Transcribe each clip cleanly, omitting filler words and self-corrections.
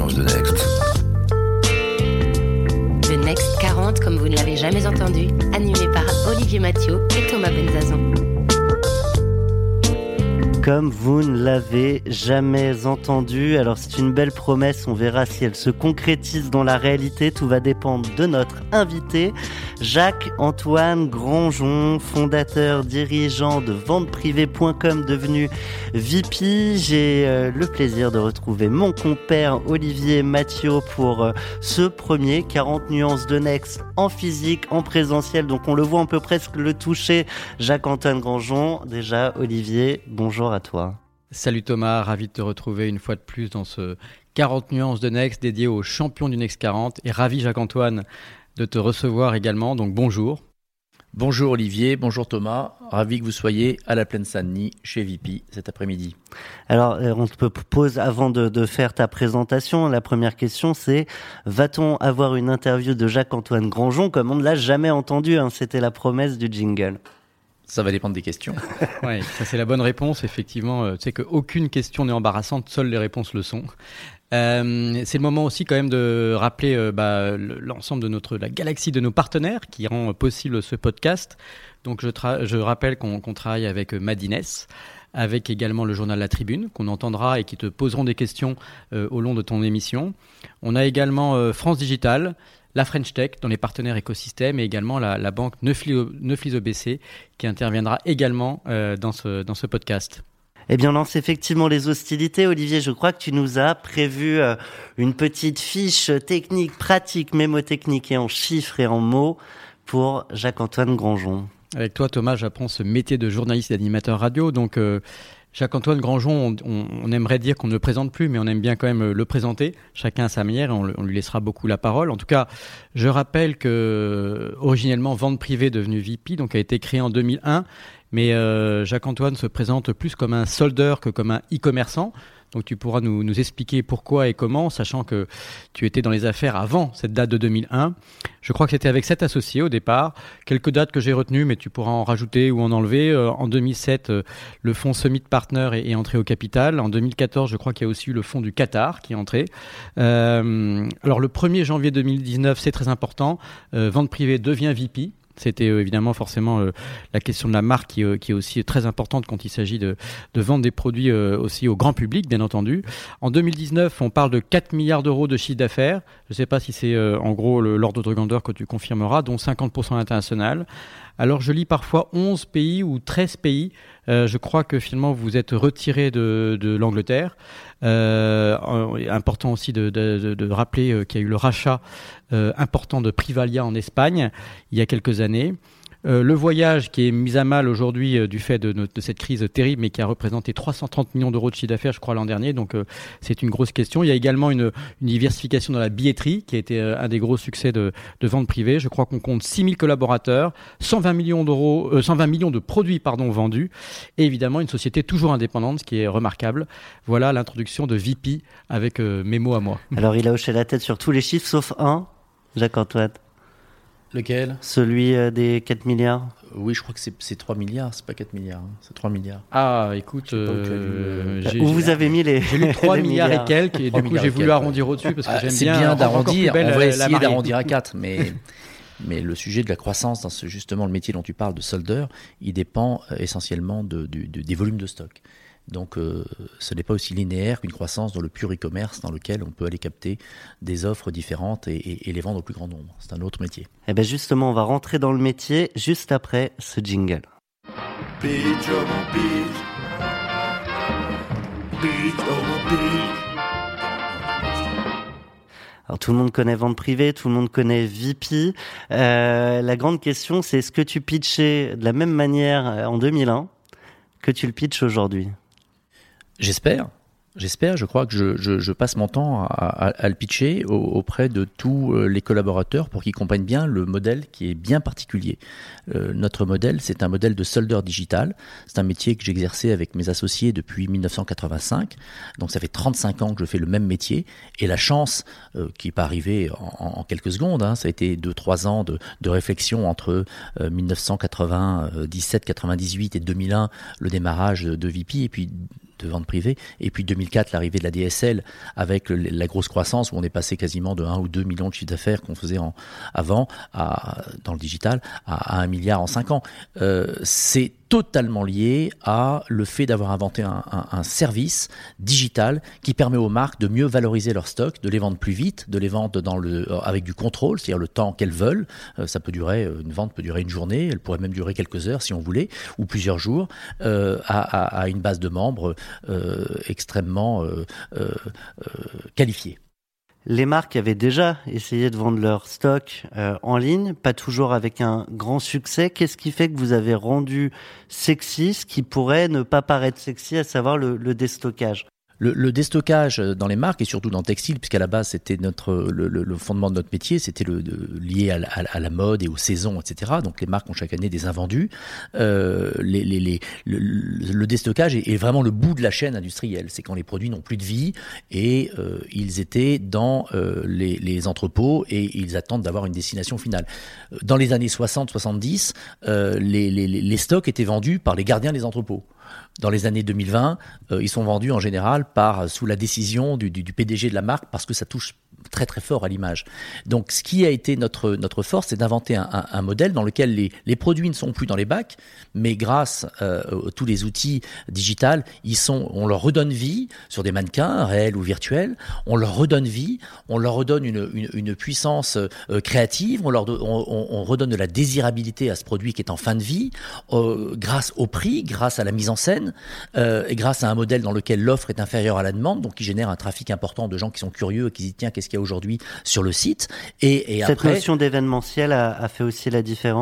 nuances de Next. Le Next 40, comme vous ne l'avez jamais entendu, animé par Olivier Mathieu et Thomas Benzazon. Comme vous ne l'avez jamais entendu, alors c'est une belle promesse, on verra si elle se concrétise dans la réalité, tout va dépendre de notre invité, Jacques-Antoine Granjon, fondateur, dirigeant de venteprivée.com, devenu VP. J'ai le plaisir de retrouver mon compère Olivier Mathieu pour ce premier 40 nuances de Next en physique, en présentiel, donc on le voit, on peut presque le toucher. Jacques-Antoine Granjon, déjà Olivier, bonjour à toi. Salut Thomas, ravi de te retrouver une fois de plus dans ce 40 nuances de Next dédié aux champions du Next 40 et ravi Jacques-Antoine de te recevoir également, donc bonjour. Bonjour Olivier, bonjour Thomas, ravi que vous soyez à la Plaine Saint-Denis chez VP cet après-midi. Alors on te pose avant de faire ta présentation, la première question c'est, va-t-on avoir une interview de Jacques-Antoine Granjon comme on ne l'a jamais entendu, hein, c'était la promesse du jingle. Ça va dépendre des questions. Oui, ça c'est la bonne réponse. Effectivement, tu sais qu'aucune question n'est embarrassante, seules les réponses le sont. C'est le moment aussi quand même de rappeler l'ensemble de la galaxie de nos partenaires qui rend possible ce podcast. Donc je rappelle qu'on travaille avec Madines, avec également le journal La Tribune, qu'on entendra et qui te poseront des questions au long de ton émission. On a également France Digital, la French Tech dans les partenaires écosystèmes et également la banque Neuflis OBC qui interviendra également dans ce podcast. Eh bien, on lance effectivement les hostilités. Olivier, je crois que tu nous as prévu une petite fiche technique, pratique, mémotechnique et en chiffres et en mots pour Jacques-Antoine Granjon. Avec toi, Thomas, j'apprends ce métier de journaliste et d'animateur radio. Donc, Jacques-Antoine Granjon, on aimerait dire qu'on ne le présente plus, mais on aime bien quand même le présenter. Chacun à sa manière et on lui laissera beaucoup la parole. En tout cas, je rappelle que originellement, Vente Privée, devenu VP, donc a été créé en 2001. Mais Jacques-Antoine se présente plus comme un soldeur que comme un e-commerçant. Donc tu pourras nous expliquer pourquoi et comment, sachant que tu étais dans les affaires avant cette date de 2001. Je crois que c'était avec 7 associés au départ. Quelques dates que j'ai retenues, mais tu pourras en rajouter ou en enlever. En 2007, le fonds Summit Partner est entré au capital. En 2014, je crois qu'il y a aussi eu le fonds du Qatar qui est entré. Alors le 1er janvier 2019, c'est très important. Vente Privée devient VP. C'était évidemment forcément la question de la marque qui est aussi très importante quand il s'agit de vendre des produits aussi au grand public, bien entendu. En 2019, on parle de 4 milliards d'euros de chiffre d'affaires. Je ne sais pas si c'est en gros l'ordre de grandeur que tu confirmeras, dont 50% à l'international. Alors je lis parfois 11 pays ou 13 pays. Je crois que finalement vous êtes retiré de l'Angleterre. Important aussi de rappeler qu'il y a eu le rachat important de Privalia en Espagne il y a quelques années. Le voyage qui est mis à mal aujourd'hui du fait de cette crise terrible, mais qui a représenté 330 millions d'euros de chiffre d'affaires, je crois, l'an dernier. Donc, c'est une grosse question. Il y a également une diversification dans la billetterie, qui a été un des gros succès de vente privée. Je crois qu'on compte 6000 collaborateurs, 120 millions de produits, vendus. Et évidemment, une société toujours indépendante, ce qui est remarquable. Voilà l'introduction de VP avec mes mots à moi. Alors, il a hoché la tête sur tous les chiffres, sauf un, Jacques-Antoine. Lequel ? Celui des 4 milliards. Oui, je crois que c'est 3 milliards, c'est pas 4 milliards, hein, c'est 3 milliards. Ah, écoute, où vous avez mis les... J'ai lu 3 milliards et quelques, et du coup j'ai voulu arrondir au-dessus, parce que j'aime c'est bien... bien d'arrondir, on va essayer mariée. d'arrondir à 4, mais le sujet de la croissance, dans justement le métier dont tu parles de soldeur, il dépend essentiellement des volumes de stock. Donc, ce n'est pas aussi linéaire qu'une croissance dans le pur e-commerce, dans lequel on peut aller capter des offres différentes et les vendre au plus grand nombre. C'est un autre métier. Et bien justement, on va rentrer dans le métier juste après ce jingle. Pitch, oh mon pitch. Pitch, oh mon pitch. Alors tout le monde connaît Vente Privée, tout le monde connaît VP. La grande question, c'est est-ce que tu pitchais de la même manière en 2001 que tu le pitches aujourd'hui ? J'espère. Je crois que je passe mon temps à le pitcher auprès de tous les collaborateurs pour qu'ils comprennent bien le modèle qui est bien particulier. Notre modèle, c'est un modèle de soldeur digital. C'est un métier que j'exerçais avec mes associés depuis 1985. Donc ça fait 35 ans que je fais le même métier. Et la chance, qui n'est pas arrivée en quelques secondes, ça a été 2-3 ans de réflexion entre 1997, 98 et 2001, le démarrage de VP, et puis vente privée. Et puis 2004, l'arrivée de la DSL avec la grosse croissance où on est passé quasiment de 1 ou 2 millions de chiffre d'affaires qu'on faisait avant dans le digital à 1 milliard en 5 ans. C'est totalement lié à le fait d'avoir inventé un service digital qui permet aux marques de mieux valoriser leurs stocks, de les vendre plus vite, de les vendre avec du contrôle, c'est-à-dire le temps qu'elles veulent. Une vente peut durer une journée, elle pourrait même durer quelques heures si on voulait, ou plusieurs jours, à une base de membres extrêmement qualifiée. Les marques avaient déjà essayé de vendre leur stock en ligne, pas toujours avec un grand succès. Qu'est-ce qui fait que vous avez rendu sexy ce qui pourrait ne pas paraître sexy, à savoir le déstockage ? Le déstockage dans les marques et surtout dans le textile, puisqu'à la base c'était le fondement de notre métier, c'était lié à la mode et aux saisons, etc. Donc les marques ont chaque année des invendus. Le déstockage est vraiment le bout de la chaîne industrielle. C'est quand les produits n'ont plus de vie et ils étaient dans les entrepôts et ils attendent d'avoir une destination finale. Dans les années 60-70, les stocks étaient vendus par les gardiens des entrepôts. Dans les années 2020, ils sont vendus en général sous la décision du PDG de la marque parce que ça touche très très fort à l'image. Donc ce qui a été notre force, c'est d'inventer un modèle dans lequel les produits ne sont plus dans les bacs, mais grâce à tous les outils digitaux, on leur redonne vie sur des mannequins réels ou virtuels, on leur redonne vie, on leur redonne une puissance créative, on redonne de la désirabilité à ce produit qui est en fin de vie, grâce au prix, grâce à la mise en scène, et grâce à un modèle dans lequel l'offre est inférieure à la demande, donc qui génère un trafic important de gens qui sont curieux et qui se disent tiens, qu'est-ce qu'il y a aujourd'hui sur le site. Et cette après, notion d'événementiel a fait aussi la différence ?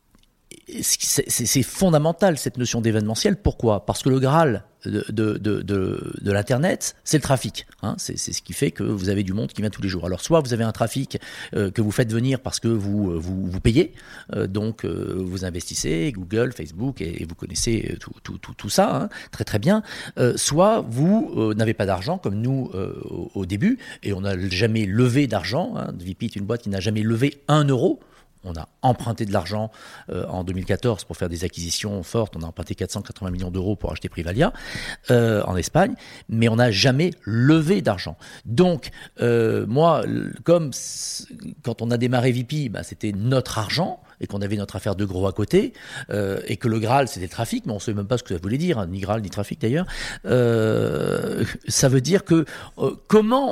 C'est fondamental cette notion d'événementiel. Pourquoi ? Parce que le Graal de l'internet, c'est le trafic. C'est ce qui fait que vous avez du monde qui vient tous les jours. Alors soit vous avez un trafic que vous faites venir parce que vous payez, donc vous investissez Google, Facebook et vous connaissez tout ça très très bien. Soit vous n'avez pas d'argent comme nous au début et on n'a jamais levé d'argent. VP est une boîte qui n'a jamais levé 1 euro. On a emprunté de l'argent en 2014 pour faire des acquisitions fortes. On a emprunté 480 millions d'euros pour acheter Privalia en Espagne, mais on n'a jamais levé d'argent. Donc, moi, comme quand on a démarré VP, c'était notre argent et qu'on avait notre affaire de gros à côté, et que le Graal, c'était le trafic, mais on ne sait même pas ce que ça voulait dire, ni Graal, ni trafic d'ailleurs. Ça veut dire que comment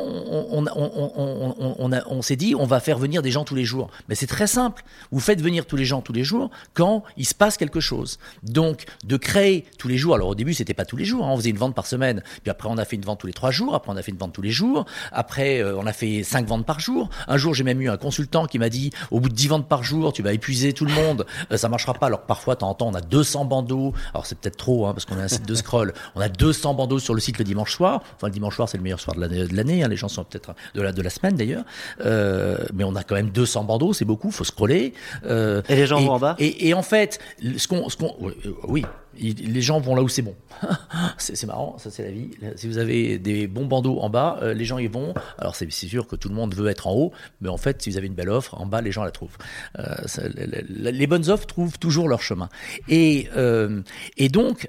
on s'est dit, on va faire venir des gens tous les jours. Mais c'est très simple. Vous faites venir tous les gens tous les jours quand il se passe quelque chose. Donc, de créer tous les jours, alors au début, c'était pas tous les jours, on faisait une vente par semaine, puis après on a fait une vente tous les 3 jours, après on a fait une vente tous les jours, après on a fait 5 ventes par jour. Un jour, j'ai même eu un consultant qui m'a dit, au bout de 10 ventes par jour, tu vas épuiser tout le monde, ça marchera pas. Alors parfois, de temps en temps, on a 200 bandeaux, alors c'est peut-être trop, parce qu'on a un site de scroll, on a 200 bandeaux sur le site le dimanche soir, enfin le dimanche soir, c'est le meilleur soir de l'année, les gens sont peut-être de la semaine d'ailleurs, mais on a quand même 200 bandeaux, c'est beaucoup, faut scroller. Et les gens vont en bas. Et en fait, oui, les gens vont là où c'est bon. C'est marrant, ça c'est la vie. Si vous avez des bons bandeaux en bas, les gens y vont. Alors c'est sûr que tout le monde veut être en haut, mais en fait, si vous avez une belle offre, en bas, les gens la trouvent. Les bonnes offres trouvent toujours leur chemin. Et donc,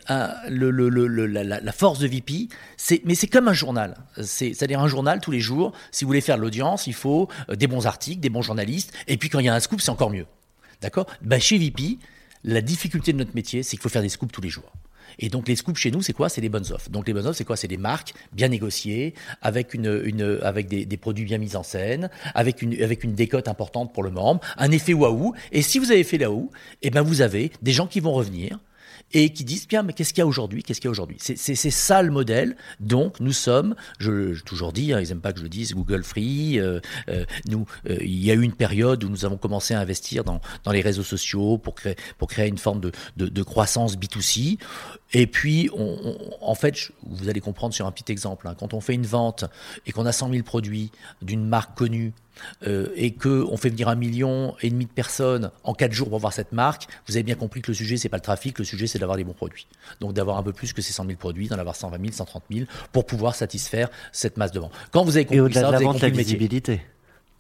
la force de VP, c'est comme un journal. C'est-à-dire un journal tous les jours. Si vous voulez faire de l'audience, il faut des bons articles, des bons journalistes. Et puis quand il y a un scoop, c'est encore mieux. D'accord ? Chez VP, la difficulté de notre métier, c'est qu'il faut faire des scoops tous les jours. Et donc les scoops chez nous, c'est quoi ? C'est les bonnes offres. Donc les bonnes offres, c'est quoi ? C'est des marques bien négociées, avec avec des produits bien mis en scène, avec une décote importante pour le membre, un effet waouh. Et si vous avez fait là haut, vous avez des gens qui vont revenir et qui disent bien, mais qu'est-ce qu'il y a aujourd'hui ? C'est ça le modèle. Donc nous sommes, je toujours dis, ils n'aiment pas que je le dise, Google Free. Il y a eu une période où nous avons commencé à investir dans les réseaux sociaux pour créer une forme de croissance B2C. Et puis, en fait, vous allez comprendre sur un petit exemple, quand on fait une vente et qu'on a 100 000 produits d'une marque connue, et qu'on fait venir 1,5 million de personnes en 4 jours pour voir cette marque, vous avez bien compris que le sujet, c'est pas le trafic, le sujet, c'est d'avoir des bons produits. Donc d'avoir un peu plus que ces 100 000 produits, d'en avoir 120 000, 130 000, pour pouvoir satisfaire cette masse de vente. Quand vous avez compris et au-delà ça, de la vous avez vente, compris la le métier. visibilité.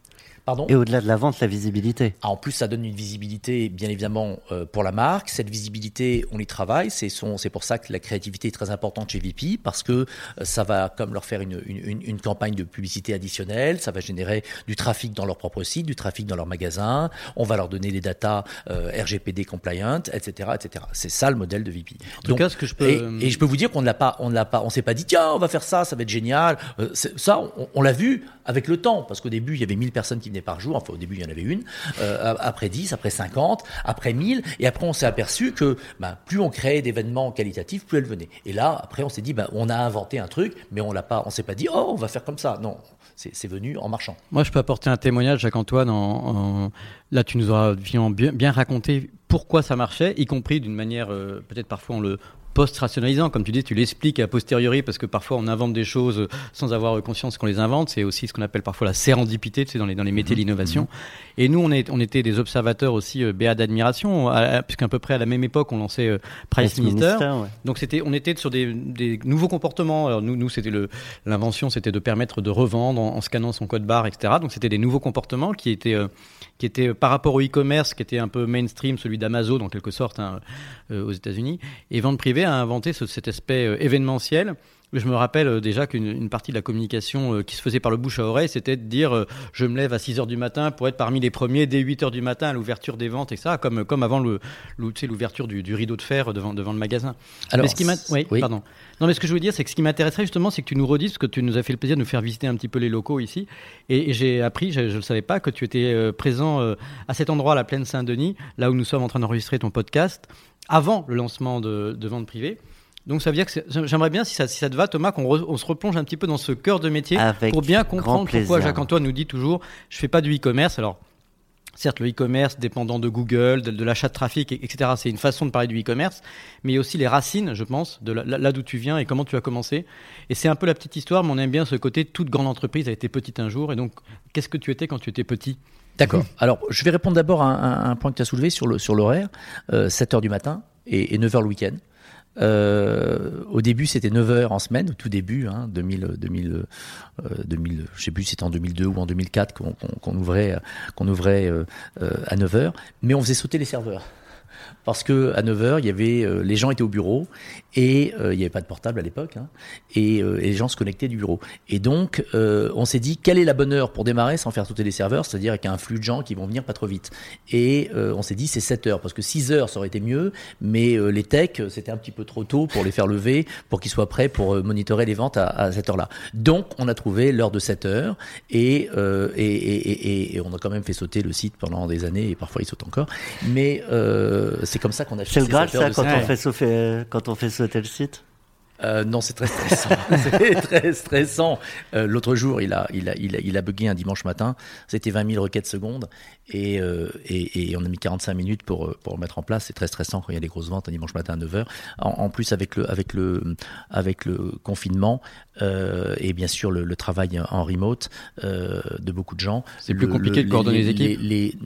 Pardon ? Et au-delà de la vente, la visibilité. En plus, ça donne une visibilité, bien évidemment, pour la marque. Cette visibilité, on y travaille. C'est pour ça que la créativité est très importante chez VP, parce que ça va comme leur faire une campagne de publicité additionnelle. Ça va générer du trafic dans leur propre site, du trafic dans leur magasin. On va leur donner des datas RGPD compliant, etc., etc. C'est ça le modèle de VP. En tout cas, ce que je peux... Et je peux vous dire qu'on on s'est pas dit, tiens, on va faire ça va être génial. Ça, on l'a vu avec le temps, parce qu'au début, il y avait 1000 personnes qui venaient par jour. Enfin, au début, il y en avait une. Après 10, après 50, après 1000. Et après, on s'est aperçu que plus on créait d'événements qualitatifs, plus elles venaient. Et là, après, on s'est dit, on a inventé un truc, mais on s'est pas dit, on va faire comme ça. Non, c'est venu en marchant. Moi, je peux apporter un témoignage, Jacques-Antoine. Là, tu nous auras bien raconté pourquoi ça marchait, y compris d'une manière, peut-être parfois en le post-rationalisant, comme tu dis, tu l'expliques a posteriori, parce que parfois on invente des choses sans avoir conscience qu'on les invente. C'est aussi ce qu'on appelle parfois la sérendipité, tu sais, dans les métiers de l'innovation. Et nous, on était des observateurs aussi béats d'admiration, puisqu'à peu près à la même époque, on lançait Price Minister. Ouais. Donc on était sur des nouveaux comportements. Alors nous, c'était l'invention, c'était de permettre de revendre en scannant son code barre, etc. Donc c'était des nouveaux comportements qui étaient par rapport au e-commerce, qui était un peu mainstream, celui d'Amazon en quelque sorte, aux États-Unis. Et Vente Privée a inventé cet aspect événementiel. Je me rappelle déjà qu'une partie de la communication qui se faisait par le bouche à oreille, c'était de dire je me lève à 6h du matin pour être parmi les premiers dès 8h du matin à l'ouverture des ventes, etc. Comme avant l'ouverture du rideau de fer devant le magasin. Alors, mais pardon. Non, mais ce que je veux dire, c'est que ce qui m'intéresserait justement, c'est que tu nous redises, parce que tu nous as fait le plaisir de nous faire visiter un petit peu les locaux ici. Et j'ai appris, je ne le savais pas, que tu étais présent à cet endroit, à la Plaine Saint-Denis, là où nous sommes en train d'enregistrer ton podcast, avant le lancement de Vente Privée. Donc ça veut dire que j'aimerais bien, si ça te va, Thomas, qu'on se replonge un petit peu dans ce cœur de métier pour bien comprendre pourquoi Jacques-Antoine nous dit toujours « je fais pas du e-commerce ». Alors, certes, le e-commerce dépendant de Google, de l'achat de trafic, etc., c'est une façon de parler du e-commerce, mais il y a aussi les racines, je pense, de là d'où tu viens et comment tu as commencé. Et c'est un peu la petite histoire, mais on aime bien ce côté, toute grande entreprise a été petite un jour. Et donc, qu'est-ce que tu étais quand tu étais petit ? D'accord. Alors, je vais répondre d'abord à un point que tu as soulevé sur l'horaire, 7h du matin et 9h le week-end. Au début, c'était 9h en semaine, au tout début, 2000, je sais plus si c'était en 2002 ou en 2004 qu'on ouvrait à 9h, mais on faisait sauter les serveurs. Parce que à 9h, les gens étaient au bureau et il n'y avait pas de portable à l'époque, et les gens se connectaient du bureau. Et donc, on s'est dit, quelle est la bonne heure pour démarrer sans faire sauter les serveurs, c'est-à-dire avec un flux de gens qui vont venir pas trop vite. Et on s'est dit, c'est 7h, parce que 6h, ça aurait été mieux, mais les techs, c'était un petit peu trop tôt pour les faire lever, pour qu'ils soient prêts pour monitorer les ventes à cette heure-là. Donc, on a trouvé l'heure de 7h, et on a quand même fait sauter le site pendant des années, et parfois il saute encore. Mais c'est comme ça qu'on a fait. C'est le Graal, ça, quand on fait sauter le site. Non, c'est très stressant. C'est très stressant. L'autre jour, il a bugué un dimanche matin. C'était 20 000 requêtes secondes et on a mis 45 minutes pour le mettre en place. C'est très stressant quand il y a des grosses ventes un dimanche matin à 9h. En plus, avec le confinement et bien sûr le travail en remote de beaucoup de gens. C'est plus compliqué de coordonner les équipes.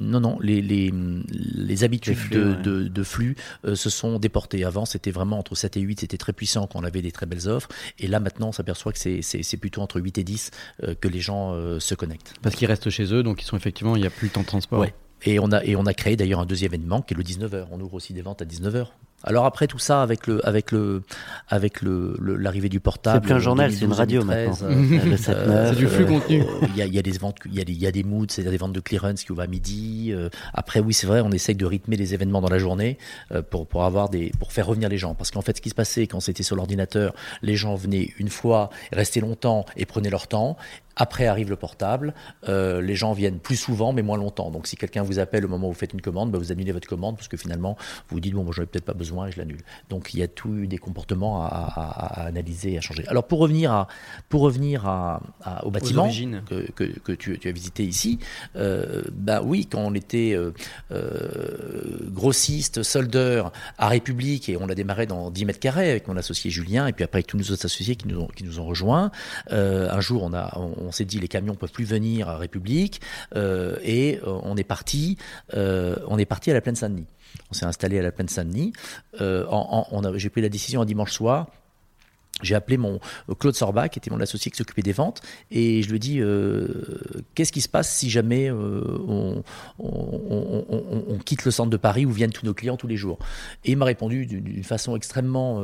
Les habitudes de flux se sont déportées. Avant, c'était vraiment entre 7 et 8, c'était très puissant quand on avait des très belles offres. Et là, maintenant, on s'aperçoit que c'est plutôt entre 8 et 10 que les gens se connectent. Parce qu'ils restent chez eux, donc ils sont effectivement, il n'y a plus le temps de transport. Ouais. Et on a créé d'ailleurs un deuxième événement qui est le 19h. On ouvre aussi des ventes à 19h. Alors après tout ça, avec l'arrivée du portable, c'est plus un journal, c'est une radio 2013, maintenant. C'est du flux contenu. Il y a des ventes, il y a des moods, c'est-à-dire des ventes de clearance qui ouvrent à midi. Après, oui, c'est vrai, on essaye de rythmer les événements dans la journée pour faire revenir les gens. Parce qu'en fait, ce qui se passait quand c'était sur l'ordinateur, les gens venaient une fois, restaient longtemps et prenaient leur temps. Après arrive le portable, les gens viennent plus souvent mais moins longtemps. Donc si quelqu'un vous appelle au moment où vous faites une commande, vous annulez votre commande parce que finalement vous vous dites bon, j'en ai peut-être pas besoin et je l'annule. Donc il y a tout des comportements à analyser et à changer. Alors pour revenir au bâtiment que tu as visité ici, oui, quand on était grossiste, soldeur à République et on a démarré dans 10 mètres carrés avec mon associé Julien et puis après avec tous nos autres associés qui nous ont rejoints, un jour on s'est dit les camions peuvent plus venir à République et on est parti à la Plaine Saint-Denis. On s'est installé à la Plaine Saint-Denis. J'ai pris la décision un dimanche soir j'ai appelé mon Claude Sorbach, qui était mon associé qui s'occupait des ventes, et je lui ai dit qu'est-ce qui se passe si jamais on quitte le centre de Paris où viennent tous nos clients tous les jours. Et il m'a répondu d'une façon extrêmement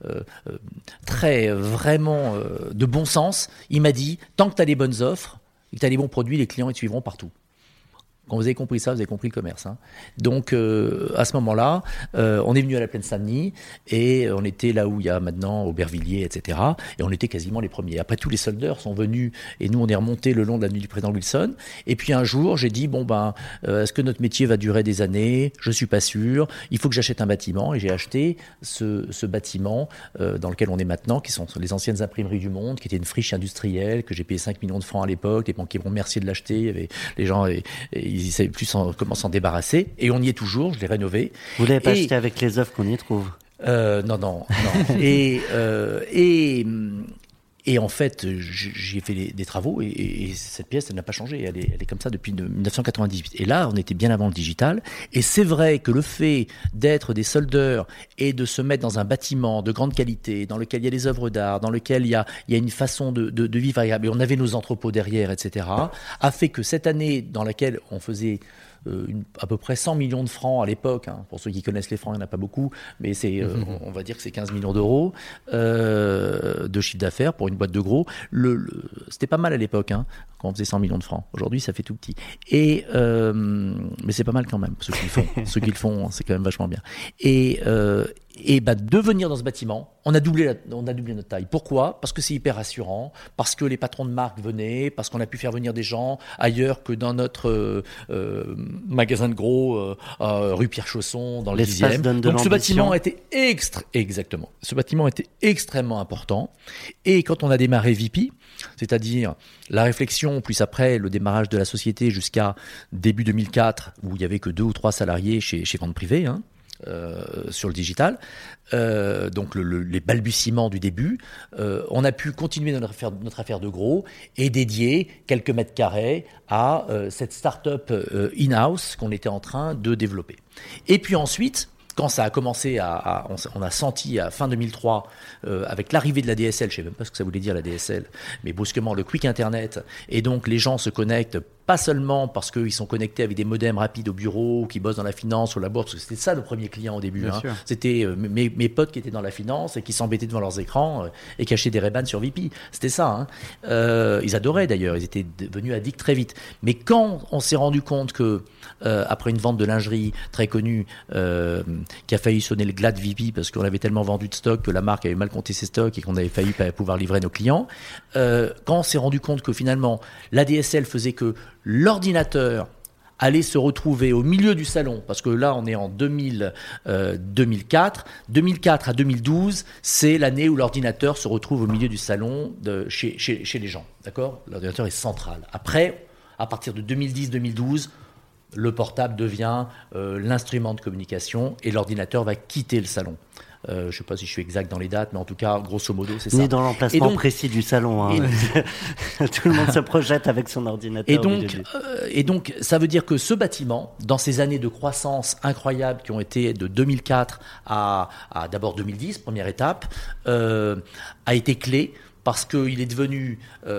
vraiment de bon sens. Il m'a dit tant que tu as les bonnes offres et que tu as les bons produits, les clients ils te suivront partout. Quand vous avez compris ça, vous avez compris le commerce. Hein. Donc, à ce moment-là, on est venu à la Plaine Saint-Denis et on était là où il y a maintenant Aubervilliers, etc. Et on était quasiment les premiers. Après, tous les soldeurs sont venus et nous, on est remontés le long de l'avenue du Président Wilson. Et puis un jour, j'ai dit, est-ce que notre métier va durer des années ? Je suis pas sûr. Il faut que j'achète un bâtiment. Et j'ai acheté ce bâtiment dans lequel on est maintenant, qui sont les anciennes imprimeries du Monde, qui était une friche industrielle, que j'ai payé 5 millions de francs à l'époque. Les banquiers m'ont remercié de l'acheter. Les gens... ils ne savaient plus comment s'en débarrasser. Et on y est toujours, je l'ai rénové. Vous ne l'avez pas acheté avec les offres qu'on y trouve ? Non. Et en fait, j'y ai fait des travaux et cette pièce, elle n'a pas changé. Elle est comme ça depuis 1998. Et là, on était bien avant le digital. Et c'est vrai que le fait d'être des soldeurs et de se mettre dans un bâtiment de grande qualité, dans lequel il y a des œuvres d'art, dans lequel il y a une façon de vivre agréable, et on avait nos entrepôts derrière, etc., a fait que cette année dans laquelle on faisait à peu près 100 millions de francs à l'époque, hein. Pour ceux qui connaissent les francs, il n'y en a pas beaucoup, mais on va dire que c'est 15 millions d'euros de chiffre d'affaires pour une boîte de gros. C'était pas mal à l'époque, hein, quand on faisait 100 millions de francs. Aujourd'hui, ça fait tout petit. Mais c'est pas mal quand même, ceux qui le font, c'est quand même vachement bien. De venir dans ce bâtiment, on a doublé notre taille. Pourquoi ? Parce que c'est hyper rassurant, parce que les patrons de marque venaient, parce qu'on a pu faire venir des gens ailleurs que dans notre magasin de gros rue Pierre-Chausson, dans le 10e. Donc ce bâtiment était exactement. Ce bâtiment était extrêmement important. Et quand on a démarré VP, c'est-à-dire la réflexion, plus après le démarrage de la société jusqu'à début 2004, où il n'y avait que 2 ou 3 salariés chez Vente Privée, hein, sur le digital, donc les balbutiements du début, on a pu continuer notre affaire de gros et dédier quelques mètres carrés à cette start-up in-house qu'on était en train de développer. Et puis ensuite, quand ça a commencé on a senti à fin 2003, avec l'arrivée de la DSL, je ne sais même pas ce que ça voulait dire la DSL, mais brusquement le quick internet, et donc les gens se connectent pas seulement parce qu'ils sont connectés avec des modems rapides au bureau, qui bossent dans la finance ou la bourse, parce que c'était ça le premier client au début. Hein. C'était mes potes qui étaient dans la finance et qui s'embêtaient devant leurs écrans et qui achetaient des Ray-Ban sur VP. C'était ça. Hein. Ils adoraient d'ailleurs, ils étaient devenus addicts très vite. Mais quand on s'est rendu compte que, après une vente de lingerie très connue, qui a failli sonner le glas de VP parce qu'on avait tellement vendu de stock que la marque avait mal compté ses stocks et qu'on avait failli pas pouvoir livrer nos clients, quand on s'est rendu compte que finalement la DSL faisait que l'ordinateur allait se retrouver au milieu du salon, parce que là on est en 2004 à 2012, c'est l'année où l'ordinateur se retrouve au milieu du salon chez les gens, d'accord ? L'ordinateur est central. Après, à partir de 2010-2012, le portable devient l'instrument de communication et l'ordinateur va quitter le salon. Je ne sais pas si je suis exact dans les dates, mais en tout cas, grosso modo, c'est ça. Ni dans l'emplacement précis du salon. Hein. Tout le monde se projette avec son ordinateur. Et donc, ça veut dire que ce bâtiment, dans ces années de croissance incroyables qui ont été de 2004 à d'abord 2010, première étape, a été clé. Parce qu'il est devenu,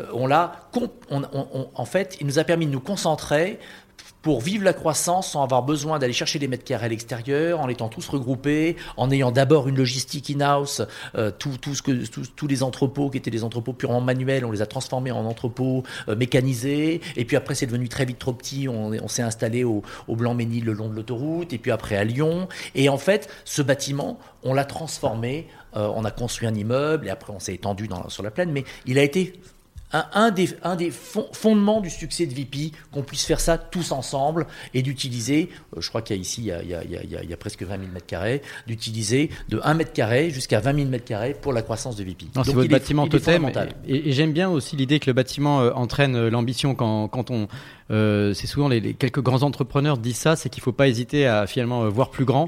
en fait, il nous a permis de nous concentrer pour vivre la croissance sans avoir besoin d'aller chercher des mètres carrés à l'extérieur, en étant tous regroupés, en ayant d'abord une logistique in-house, tous les entrepôts qui étaient des entrepôts purement manuels, on les a transformés en entrepôts mécanisés, et puis après c'est devenu très vite trop petit, on s'est installé au Blanc-Ménil le long de l'autoroute, et puis après à Lyon, et en fait ce bâtiment, on l'a transformé, on a construit un immeuble, et après on s'est étendu sur la plaine, mais il a été un des fondements du succès de VP, qu'on puisse faire ça tous ensemble et d'utiliser, je crois qu'il y a ici, il y a presque 20 000 mètres carrés, d'utiliser de 1 mètre carré jusqu'à 20 000 mètres carrés pour la croissance de VP. Donc c'est votre bâtiment totem. Et j'aime bien aussi l'idée que le bâtiment entraîne l'ambition quand on... c'est souvent les quelques grands entrepreneurs disent ça, c'est qu'il ne faut pas hésiter à finalement voir plus grand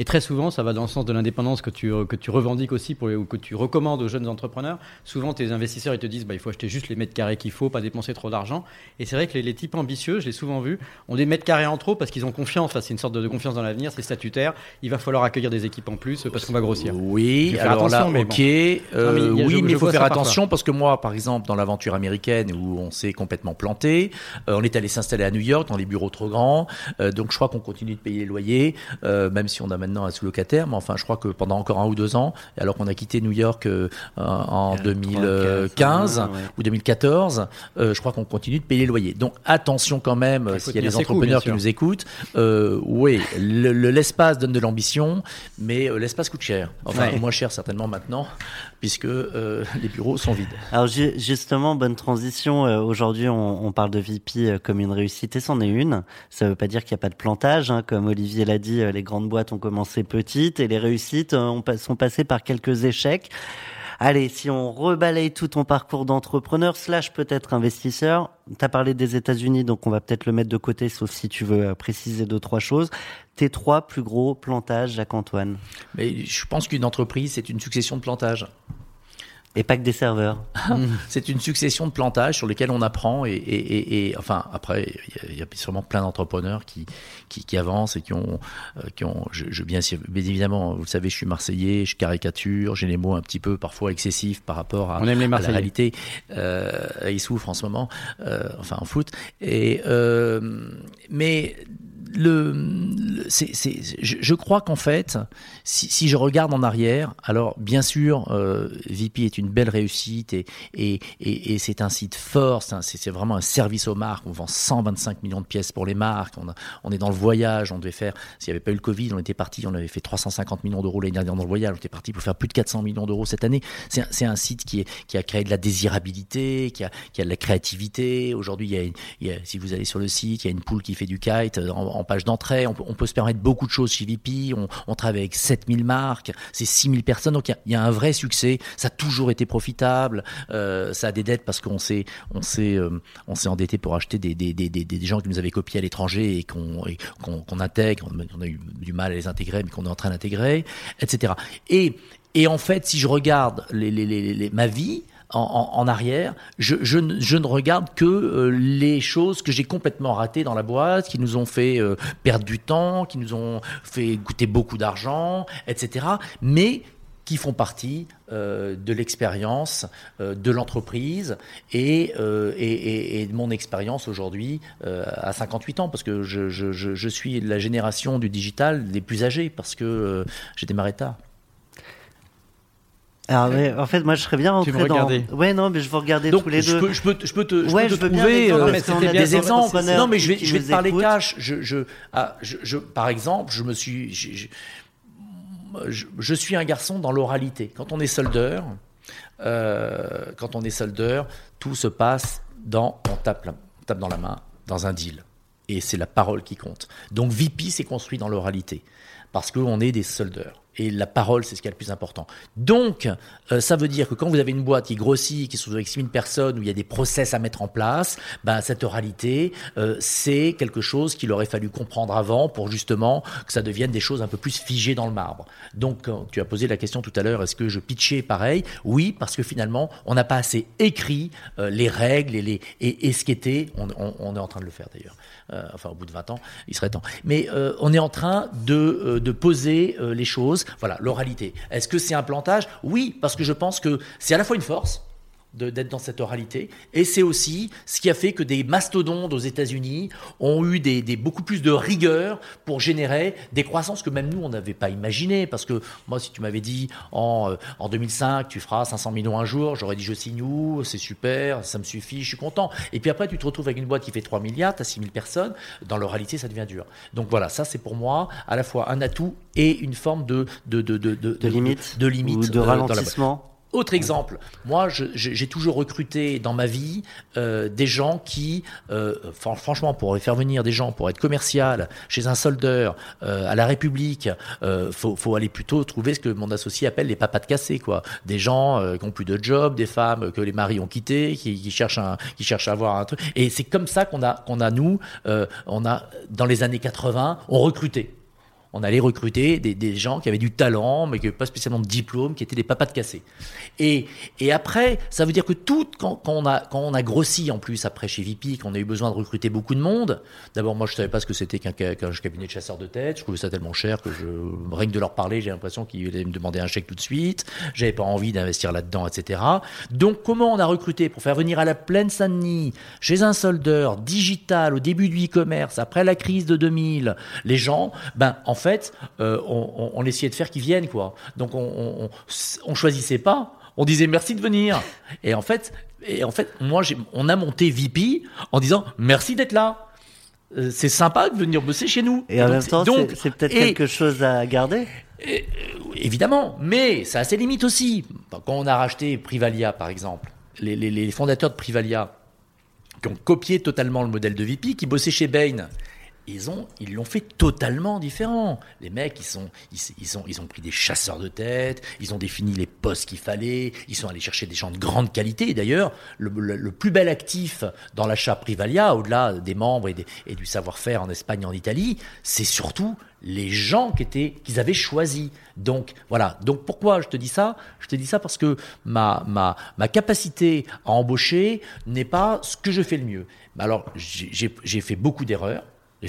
Et très souvent, ça va dans le sens de l'indépendance que tu revendiques aussi ou que tu recommandes aux jeunes entrepreneurs. Souvent, tes investisseurs, ils te disent il faut acheter juste les mètres carrés qu'il faut, pas dépenser trop d'argent. Et c'est vrai que les types ambitieux, je l'ai souvent vu, ont des mètres carrés en trop parce qu'ils ont confiance. Enfin, c'est une sorte de confiance dans l'avenir, c'est statutaire. Il va falloir accueillir des équipes en plus parce qu'on va grossir. Oui, alors là, mais ok. Bon. Mais il faut faire attention parfois. Parce que moi, par exemple, dans l'aventure américaine où on s'est complètement planté, on est allé s'installer à New York dans les bureaux trop grands. Donc, je crois qu'on continue de payer les loyers, même si on a maintenant un sous-locataire. Mais enfin, je crois que pendant encore 1 ou 2 ans, alors qu'on a quitté New York en 2015 ou 2014, je crois qu'on continue de payer les loyers. Donc, attention quand même, s'il y a des entrepreneurs qui nous écoutent. Oui, l'espace donne de l'ambition, mais l'espace coûte cher. Enfin, moins cher certainement maintenant, puisque les bureaux sont vides. Alors justement, bonne transition. Aujourd'hui, on parle de VP comme une réussite, et c'en est une. Ça veut pas dire qu'il n'y a pas de plantage. Comme Olivier l'a dit, les grandes boîtes ont commencé petites et les réussites sont passées par quelques échecs. Allez, si on rebalaye tout ton parcours d'entrepreneur / peut-être investisseur, t'as parlé des États-Unis, donc on va peut-être le mettre de côté, sauf si tu veux préciser 2-3 choses. Tes 3 plus gros plantages, Jacques-Antoine? Mais je pense qu'une entreprise, c'est une succession de plantages. Et pas que des serveurs. C'est une succession de plantages sur lesquels on apprend et enfin après il y a sûrement plein d'entrepreneurs qui avancent et qui ont bien évidemment, vous le savez, je suis Marseillais, je caricature, j'ai les mots un petit peu parfois excessifs par rapport à la réalité. Ils souffrent en ce moment, enfin en foot. Mais je crois qu'en fait, si je regarde en arrière, alors bien sûr, VP est une belle réussite et c'est un site fort, c'est vraiment un service aux marques. On vend 125 millions de pièces pour les marques. On est dans le voyage. On devait faire, s'il n'y avait pas eu le Covid, on avait fait 350 millions d'euros l'année dernière dans le voyage. On était parti pour faire plus de 400 millions d'euros cette année. C'est un site qui a créé de la désirabilité, qui a de la créativité. Aujourd'hui, si vous allez sur le site, il y a une poule qui fait du kite en page d'entrée. On peut se permettre beaucoup de choses chez VP. On travaille avec 7000 marques, c'est 6000 personnes. Donc, il y a un vrai succès. Ça a toujours été profitable. Ça a des dettes parce qu'on s'est endetté pour acheter des gens qui nous avaient copiés à l'étranger et qu'on intègre. On a eu du mal à les intégrer, mais qu'on est en train d'intégrer, etc. Et en fait, si je regarde ma vie, en arrière, je ne regarde que les choses que j'ai complètement ratées dans la boîte, qui nous ont fait perdre du temps, qui nous ont fait coûter beaucoup d'argent, etc. Mais qui font partie de l'expérience de l'entreprise et de mon expérience aujourd'hui à 58 ans, parce que je suis la génération du digital des plus âgés, parce que j'ai démarré tard. Alors, en fait, moi, je serais bien rentré dans... Ouais, non, mais je veux regarder tous les deux. Je peux te trouver des exemples. Non, mais je vais te parler cash. Par exemple, je suis un garçon dans l'oralité. Quand on est soldeur, tout se passe on tape dans la main, dans un deal. Et c'est la parole qui compte. Donc, VP s'est construit dans l'oralité. Parce qu'on est des soldeurs. Et la parole, c'est ce qui est le plus important. Donc, ça veut dire que quand vous avez une boîte qui grossit, qui se retrouve avec 6000 personnes, où il y a des process à mettre en place, cette oralité, c'est quelque chose qu'il aurait fallu comprendre avant pour justement que ça devienne des choses un peu plus figées dans le marbre. Donc, tu as posé la question tout à l'heure, est-ce que je pitchais pareil ? Oui, parce que finalement, on n'a pas assez écrit les règles et ce qu'était. On est en train de le faire d'ailleurs. Enfin, au bout de 20 ans, il serait temps. Mais on est en train de poser les choses. Voilà, l'oralité. Est-ce que c'est un plantage ? Oui, parce que je pense que c'est à la fois une force d'être dans cette oralité, et c'est aussi ce qui a fait que des mastodontes aux États-Unis ont eu beaucoup plus de rigueur pour générer des croissances que même nous on n'avait pas imaginées. Parce que moi, si tu m'avais dit en 2005 tu feras 500 millions un jour, j'aurais dit je signe où, c'est super, ça me suffit, je suis content. Et puis après tu te retrouves avec une boîte qui fait 3 milliards, tu as 6000 personnes, dans l'oralité ça devient dur. Donc voilà, ça c'est pour moi à la fois un atout et une forme de limite ou de ralentissement. Autre exemple, moi j'ai toujours recruté dans ma vie des gens qui, franchement, pour faire venir des gens pour être commercial chez un soldeur à la République, faut aller plutôt trouver ce que mon associé appelle les papates cassées, quoi. Des gens qui ont plus de job, des femmes que les maris ont quittées, qui cherchent à avoir un truc. Et c'est comme ça qu'on a dans les années 80, on recrutait. on allait recruter des gens qui avaient du talent, mais qui n'avaient pas spécialement de diplôme, qui étaient des papas de cassés. Et après, ça veut dire que quand on a grossi en plus après chez VP, qu'on a eu besoin de recruter beaucoup de monde, d'abord moi je savais pas ce que c'était qu'un cabinet de chasseurs de tête, je trouvais ça tellement cher que rien que de leur parler, j'ai l'impression qu'ils allaient me demander un chèque tout de suite, j'avais pas envie d'investir là-dedans, etc. Donc comment on a recruté pour faire venir à la Plaine Saint-Denis, chez un soldeur, digital, au début du e-commerce, après la crise de 2000, les gens, en fait, on essayait de faire qu'ils viennent, quoi. Donc on choisissait pas, on disait merci de venir. Et en fait, moi, on a monté VP en disant merci d'être là. C'est sympa de venir bosser chez nous. Et en même temps, c'est peut-être quelque chose à garder. Évidemment, mais ça a ses limites aussi. Quand on a racheté Privalia, par exemple, les fondateurs de Privalia, qui ont copié totalement le modèle de VP, qui bossaient chez Bain, ils l'ont fait totalement différent. Les mecs, ils ont pris des chasseurs de tête, ils ont défini les postes qu'il fallait, ils sont allés chercher des gens de grande qualité. Et d'ailleurs, le plus bel actif dans l'achat Privalia, au-delà des membres et du savoir-faire en Espagne et en Italie, c'est surtout les gens qu'ils avaient choisis. Donc voilà. Donc pourquoi je te dis ça ? Je te dis ça parce que ma capacité à embaucher n'est pas ce que je fais le mieux. Alors j'ai fait beaucoup d'erreurs.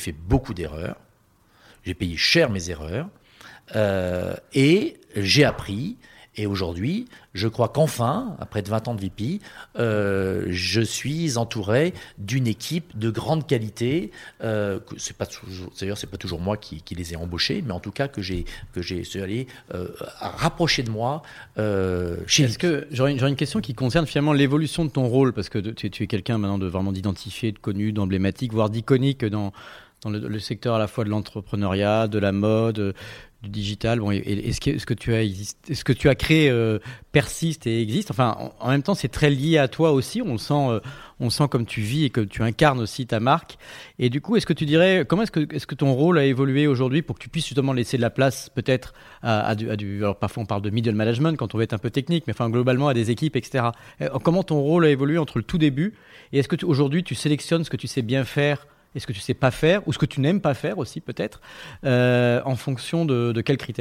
J'ai payé cher mes erreurs et j'ai appris. Et aujourd'hui, je crois qu'enfin, après 20 ans de VP, je suis entouré d'une équipe de grande qualité. C'est pas toujours moi qui les ai embauchés, mais en tout cas que j'ai allé rapprocher de moi. Est-ce que j'aurais une question qui concerne finalement l'évolution de ton rôle, parce que tu es quelqu'un maintenant de vraiment d'identifié, de connu, d'emblématique, voire d'iconique dans le secteur à la fois de l'entrepreneuriat, de la mode, du digital. Bon, est-ce que tu as créé persiste et existe. Enfin, en même temps, c'est très lié à toi aussi. On sent comme tu vis et que tu incarnes aussi ta marque. Et du coup, est-ce que tu dirais, comment est-ce que ton rôle a évolué aujourd'hui pour que tu puisses justement laisser de la place peut-être à du alors parfois on parle de middle management quand on veut être un peu technique, mais enfin globalement à des équipes, etc. Comment ton rôle a évolué entre le tout début et est-ce que aujourd'hui tu sélectionnes ce que tu sais bien faire et ce que tu sais pas faire, ou ce que tu n'aimes pas faire aussi peut-être, en fonction de quels critères ?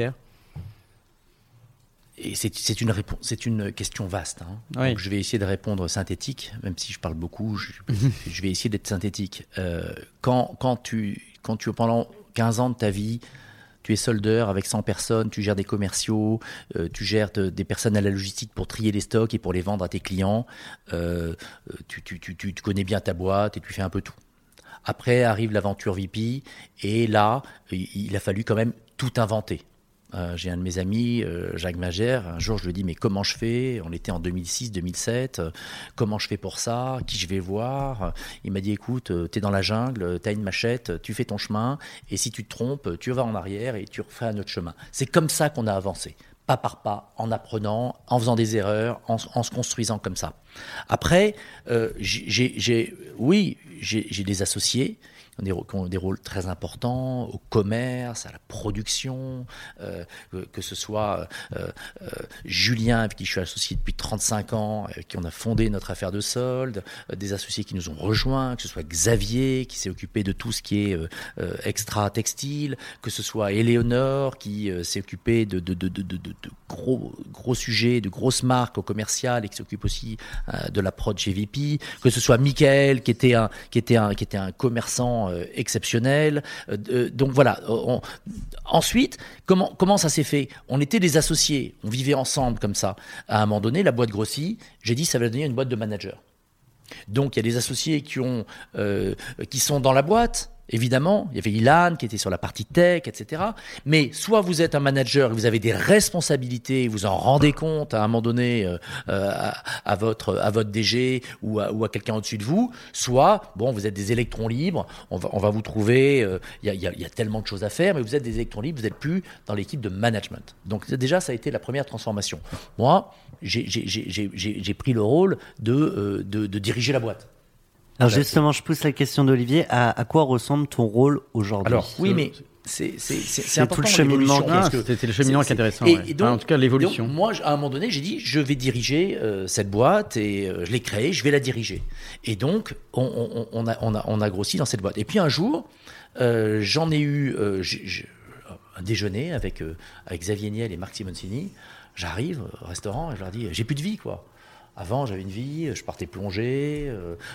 Et c'est une question vaste. Hein. Oui. Donc je vais essayer de répondre synthétique, même si je parle beaucoup, je vais essayer d'être synthétique. Quand tu pendant 15 ans de ta vie, tu es soldeur avec 100 personnes, tu gères des commerciaux, tu gères des personnes à la logistique pour trier les stocks et pour les vendre à tes clients, tu connais bien ta boîte et tu fais un peu tout. Après arrive l'aventure VP et là, il a fallu quand même tout inventer. J'ai un de mes amis, Jacques Magère, un jour je lui dis mais comment je fais ? On était en 2006-2007, comment je fais pour ça ? Qui je vais voir ? Il m'a dit écoute, t'es dans la jungle, t'as une machette, tu fais ton chemin et si tu te trompes, tu vas en arrière et tu refais un autre chemin. C'est comme ça qu'on a avancé, pas par pas, en apprenant, en faisant des erreurs, en se construisant comme ça. Après, j'ai des associés qui ont des rôles très importants au commerce, à la production, que ce soit Julien, avec qui je suis associé depuis 35 ans, avec qui on a fondé notre affaire de solde, des associés qui nous ont rejoints, que ce soit Xavier, qui s'est occupé de tout ce qui est extra-textile, que ce soit Éléonore, qui s'est occupée de gros sujets, de grosses marques au commercial et qui s'occupe aussi de la prod chez VP, que ce soit Mickaël, qui était un commerçant exceptionnel. Donc voilà. Ensuite, comment ça s'est fait ? On était des associés, on vivait ensemble comme ça. À un moment donné, la boîte grossit. J'ai dit ça va devenir une boîte de managers. Donc il y a des associés qui sont dans la boîte. Évidemment, il y avait Ilan qui était sur la partie tech, etc. Mais soit vous êtes un manager et vous avez des responsabilités, vous en rendez compte à un moment donné à votre DG ou à quelqu'un au-dessus de vous, soit vous êtes des électrons libres, on va vous trouver, il y a tellement de choses à faire, mais vous êtes des électrons libres, vous n'êtes plus dans l'équipe de management. Donc déjà, ça a été la première transformation. Moi, j'ai pris le rôle de diriger la boîte. Alors justement, je pousse la question d'Olivier. À quoi ressemble ton rôle aujourd'hui ? Alors oui, mais c'est important, tout le cheminement. C'était le cheminement qui est intéressant. Et donc, en tout cas, l'évolution. Donc, moi, à un moment donné, j'ai dit, je vais diriger cette boîte et je l'ai créée, je vais la diriger. Et donc, on a grossi dans cette boîte. Et puis un jour, j'en ai eu. un déjeuner avec Xavier Niel et Marc Simoncini. J'arrive au restaurant et je leur dis j'ai plus de vie quoi. Avant j'avais une vie, je partais plonger,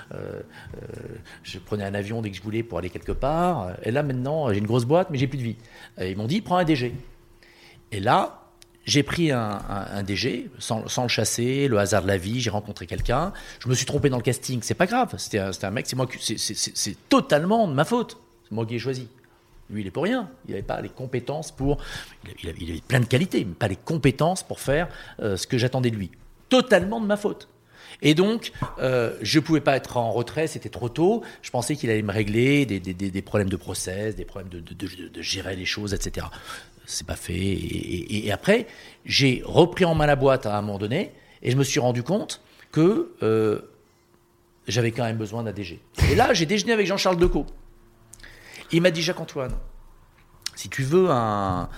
je prenais un avion dès que je voulais pour aller quelque part. Et là maintenant j'ai une grosse boîte mais j'ai plus de vie. Et ils m'ont dit prends un DG. Et là j'ai pris un DG sans le chasser, le hasard de la vie. J'ai rencontré quelqu'un. Je me suis trompé dans le casting, c'est pas grave. C'était un mec, c'est totalement de ma faute. C'est moi qui ai choisi. Lui, il est pour rien. Il n'avait pas les compétences pour. Il avait plein de qualités, mais pas les compétences pour faire ce que j'attendais de lui. Totalement de ma faute. Et donc, je ne pouvais pas être en retrait, c'était trop tôt. Je pensais qu'il allait me régler des problèmes de process, des problèmes de gérer les choses, etc. C'est pas fait. Et après, j'ai repris en main la boîte à un moment donné, et je me suis rendu compte que j'avais quand même besoin d'un DG. Et là, j'ai déjeuné avec Jean-Charles Decaux. Il m'a dit Jacques-Antoine, si tu veux un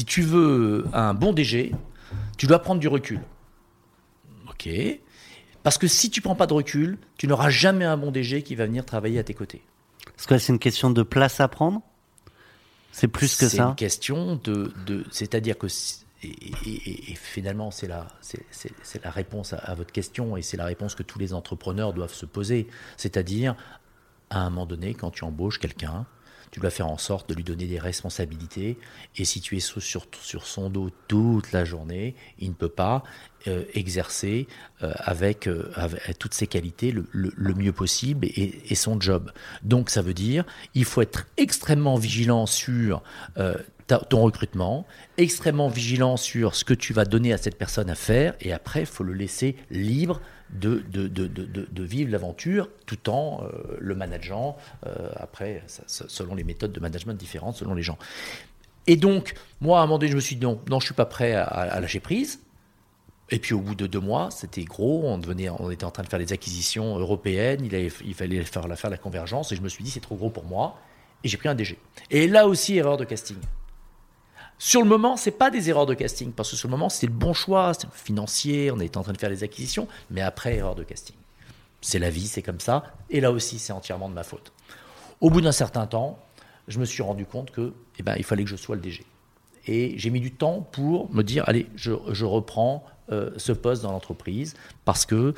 bon DG, tu dois prendre du recul. Ok. Parce que si tu prends pas de recul, tu n'auras jamais un bon DG qui va venir travailler à tes côtés. Est-ce que c'est une question de place à prendre ? C'est plus que ça. C'est une question c'est-à-dire que et finalement c'est la réponse à votre question et c'est la réponse que tous les entrepreneurs doivent se poser. C'est-à-dire à un moment donné, quand tu embauches quelqu'un, tu dois faire en sorte de lui donner des responsabilités. Et si tu es sur son dos toute la journée, il ne peut pas exercer avec toutes ses qualités le mieux possible et son job. Donc ça veut dire il faut être extrêmement vigilant sur ton recrutement, extrêmement vigilant sur ce que tu vas donner à cette personne à faire. Et après, il faut le laisser libre de vivre l'aventure tout en le manageant après selon les méthodes de management différentes selon les gens. Et donc moi à un moment donné je me suis dit non je suis pas prêt à lâcher prise. Et puis au bout de 2 mois c'était gros, on était en train de faire des acquisitions européennes, il fallait faire la convergence et je me suis dit c'est trop gros pour moi et j'ai pris un DG. Et là aussi erreur de casting. Sur le moment, c'est pas des erreurs de casting, parce que sur le moment, c'était le bon choix, c'était financier, on était en train de faire des acquisitions, mais après, erreur de casting. C'est la vie, c'est comme ça, et là aussi, c'est entièrement de ma faute. Au bout d'un certain temps, je me suis rendu compte que, il fallait que je sois le DG. Et j'ai mis du temps pour me dire, allez, je reprends ce poste dans l'entreprise, parce que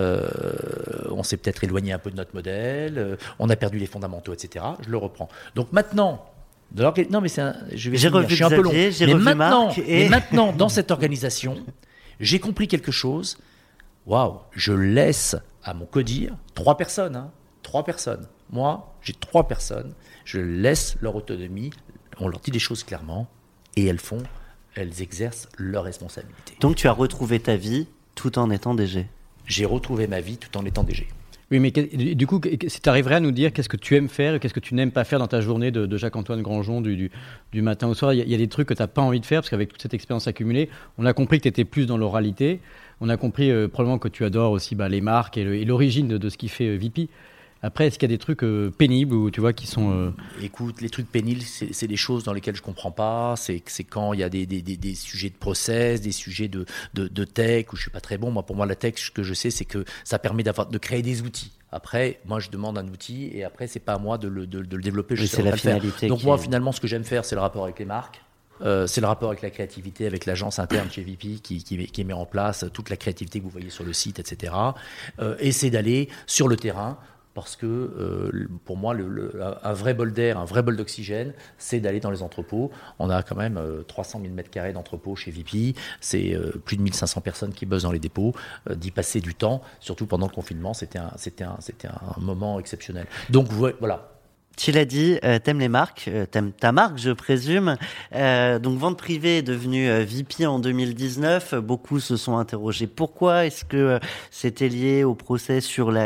on s'est peut-être éloigné un peu de notre modèle, on a perdu les fondamentaux, etc. Je le reprends. Donc maintenant, non, mais je suis un peu long. Mais maintenant, dans cette organisation, j'ai compris quelque chose. Waouh, je laisse à mon codir 3 personnes. 3 personnes. Moi, j'ai 3 personnes. Je laisse leur autonomie. On leur dit des choses clairement et elles exercent leurs responsabilités. Donc tu as retrouvé ta vie tout en étant DG. J'ai retrouvé ma vie tout en étant DG. Oui, mais du coup, si tu arriverais à nous dire qu'est-ce que tu aimes faire et qu'est-ce que tu n'aimes pas faire dans ta journée de Jacques-Antoine Grandjean du matin au soir, il y a des trucs que tu n'as pas envie de faire parce qu'avec toute cette expérience accumulée, on a compris que tu étais plus dans l'oralité, on a compris probablement que tu adores aussi les marques et l'origine de ce qui fait VP. Après, est-ce qu'il y a des trucs pénibles ou tu vois qui sont Écoute, les trucs pénibles, c'est des choses dans lesquelles je comprends pas. C'est quand il y a des sujets de process, des sujets de tech où je suis pas très bon. Pour moi, la tech, ce que je sais, c'est que ça permet de créer des outils. Après, moi, je demande un outil et après, c'est pas à moi de le développer. Je sais pas le faire. Donc moi, finalement, ce que j'aime faire, c'est le rapport avec les marques. C'est le rapport avec la créativité, avec l'agence interne chez VP qui met en place toute la créativité que vous voyez sur le site, etc. Et c'est d'aller sur le terrain. Parce que pour moi, un vrai bol d'air, un vrai bol d'oxygène, c'est d'aller dans les entrepôts. On a quand même 300 000 m² d'entrepôts chez VP. C'est plus de 1500 personnes qui bossent dans les dépôts. D'y passer du temps, surtout pendant le confinement, c'était un moment exceptionnel. Donc voilà. Tu l'as dit, t'aimes les marques, t'aimes ta marque, je présume. Donc, Vente Privée est devenue VP en 2019. Beaucoup se sont interrogés pourquoi. Est-ce que c'était lié au procès sur la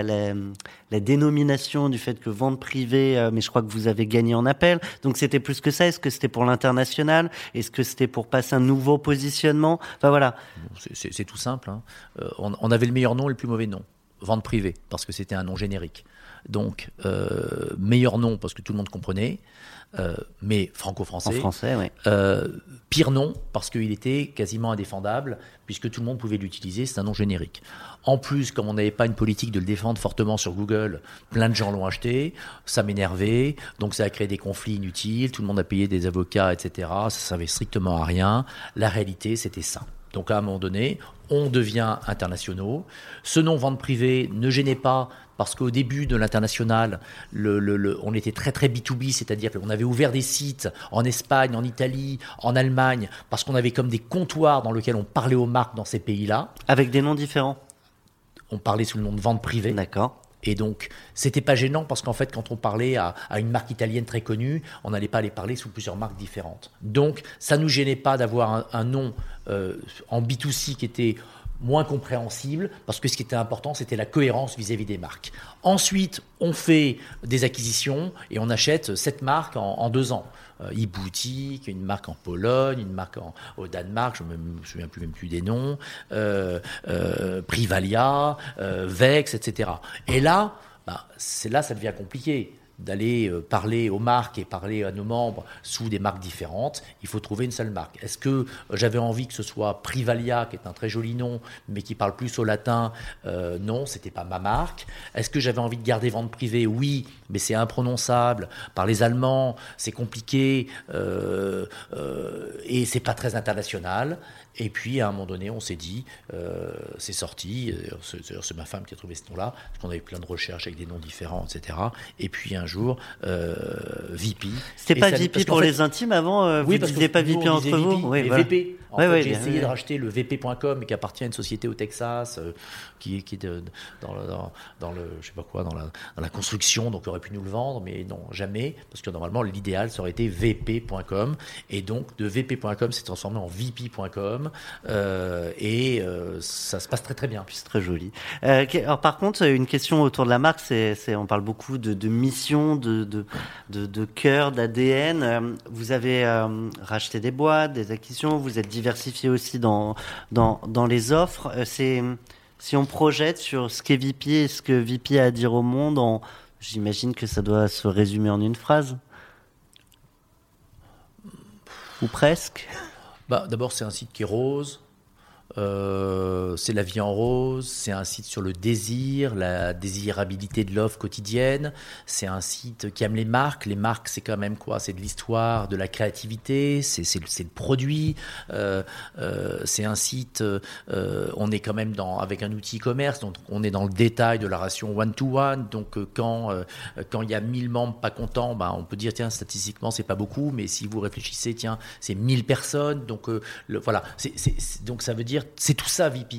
dénomination du fait que Vente Privée, mais je crois que vous avez gagné en appel. Donc, c'était plus que ça. Est-ce que c'était pour l'international? Est-ce que c'était pour passer un nouveau positionnement? Enfin, voilà. C'est tout simple. On avait le meilleur nom et le plus mauvais nom. vente privée, parce que c'était un nom générique. Donc, meilleur nom, parce que tout le monde comprenait, mais franco-français. En français, oui. Pire nom, parce qu'il était quasiment indéfendable, puisque tout le monde pouvait l'utiliser, c'est un nom générique. En plus, comme on n'avait pas une politique de le défendre fortement sur Google, plein de gens l'ont acheté, ça m'énervait, donc ça a créé des conflits inutiles, tout le monde a payé des avocats, etc. Ça servait strictement à rien. La réalité, c'était ça. Donc à un moment donné, on devient internationaux. Ce nom vente privée ne gênait pas, parce qu'au début de l'international, on était très très B2B, c'est-à-dire qu'on avait ouvert des sites en Espagne, en Italie, en Allemagne, parce qu'on avait comme des comptoirs dans lesquels on parlait aux marques dans ces pays-là. Avec des noms différents. On parlait sous le nom de vente privée. D'accord. Et donc, c'était pas gênant parce qu'en fait, quand on parlait à une marque italienne très connue, on n'allait pas aller parler sous plusieurs marques différentes. Donc, ça nous gênait pas d'avoir un nom en B2C qui était moins compréhensible, parce que ce qui était important, c'était la cohérence vis-à-vis des marques. Ensuite, on fait des acquisitions et on achète 7 marques en 2 ans. E-Boutique, une marque en Pologne, une marque au Danemark, je ne me souviens même plus des noms, Privalia, Vex, etc. Et là, ça devient compliqué. D'aller parler aux marques et parler à nos membres sous des marques différentes, il faut trouver une seule marque. Est-ce que j'avais envie que ce soit Privalia, qui est un très joli nom, mais qui parle plus au latin? Non, c'était pas ma marque. Est-ce que j'avais envie de garder vente privée? Oui, mais c'est imprononçable. Par les Allemands, c'est compliqué et c'est pas très international. Et puis, à un moment donné, on s'est dit, c'est sorti, c'est ma femme qui a trouvé ce nom-là, parce qu'on avait plein de recherches avec des noms différents, etc. Et puis, un jour, VP. C'était pas VP pour les intimes avant? Oui, vous parce disiez que pas nous, VP on entre disait vous? VP, Oui, mais voilà. VP. En fait, j'ai essayé de racheter le VP.com, qui appartient à une société au Texas, qui est dans je sais pas quoi, dans la construction, donc aurait pu nous le vendre, mais non, jamais, parce que normalement, l'idéal, ça aurait été VP.com. Et donc, de VP.com, c'est transformé en VP.com. Et ça se passe très très bien. Puis c'est très joli. Alors par contre, une question autour de la marque, on parle beaucoup de mission, de cœur, d'ADN. Vous avez racheté des boîtes, des acquisitions, vous êtes diversifié aussi dans les offres. Si on projette sur ce qu'est VP et ce que VP a à dire au monde, j'imagine que ça doit se résumer en une phrase. Ou presque. D'abord, c'est un site qui est rose. C'est la vie en rose, c'est un site sur le désir, la désirabilité de l'offre quotidienne, c'est un site qui aime les marques. Les marques, c'est quand même quoi? C'est de l'histoire, de la créativité, c'est le produit, c'est un site, on est quand même avec un outil e-commerce, donc on est dans le détail de la relation one-to-one, donc quand il y a 1000 membres pas contents, on peut dire tiens, statistiquement c'est pas beaucoup, mais si vous réfléchissez, tiens, c'est 1000 personnes, donc voilà, donc ça veut dire c'est tout ça, VP.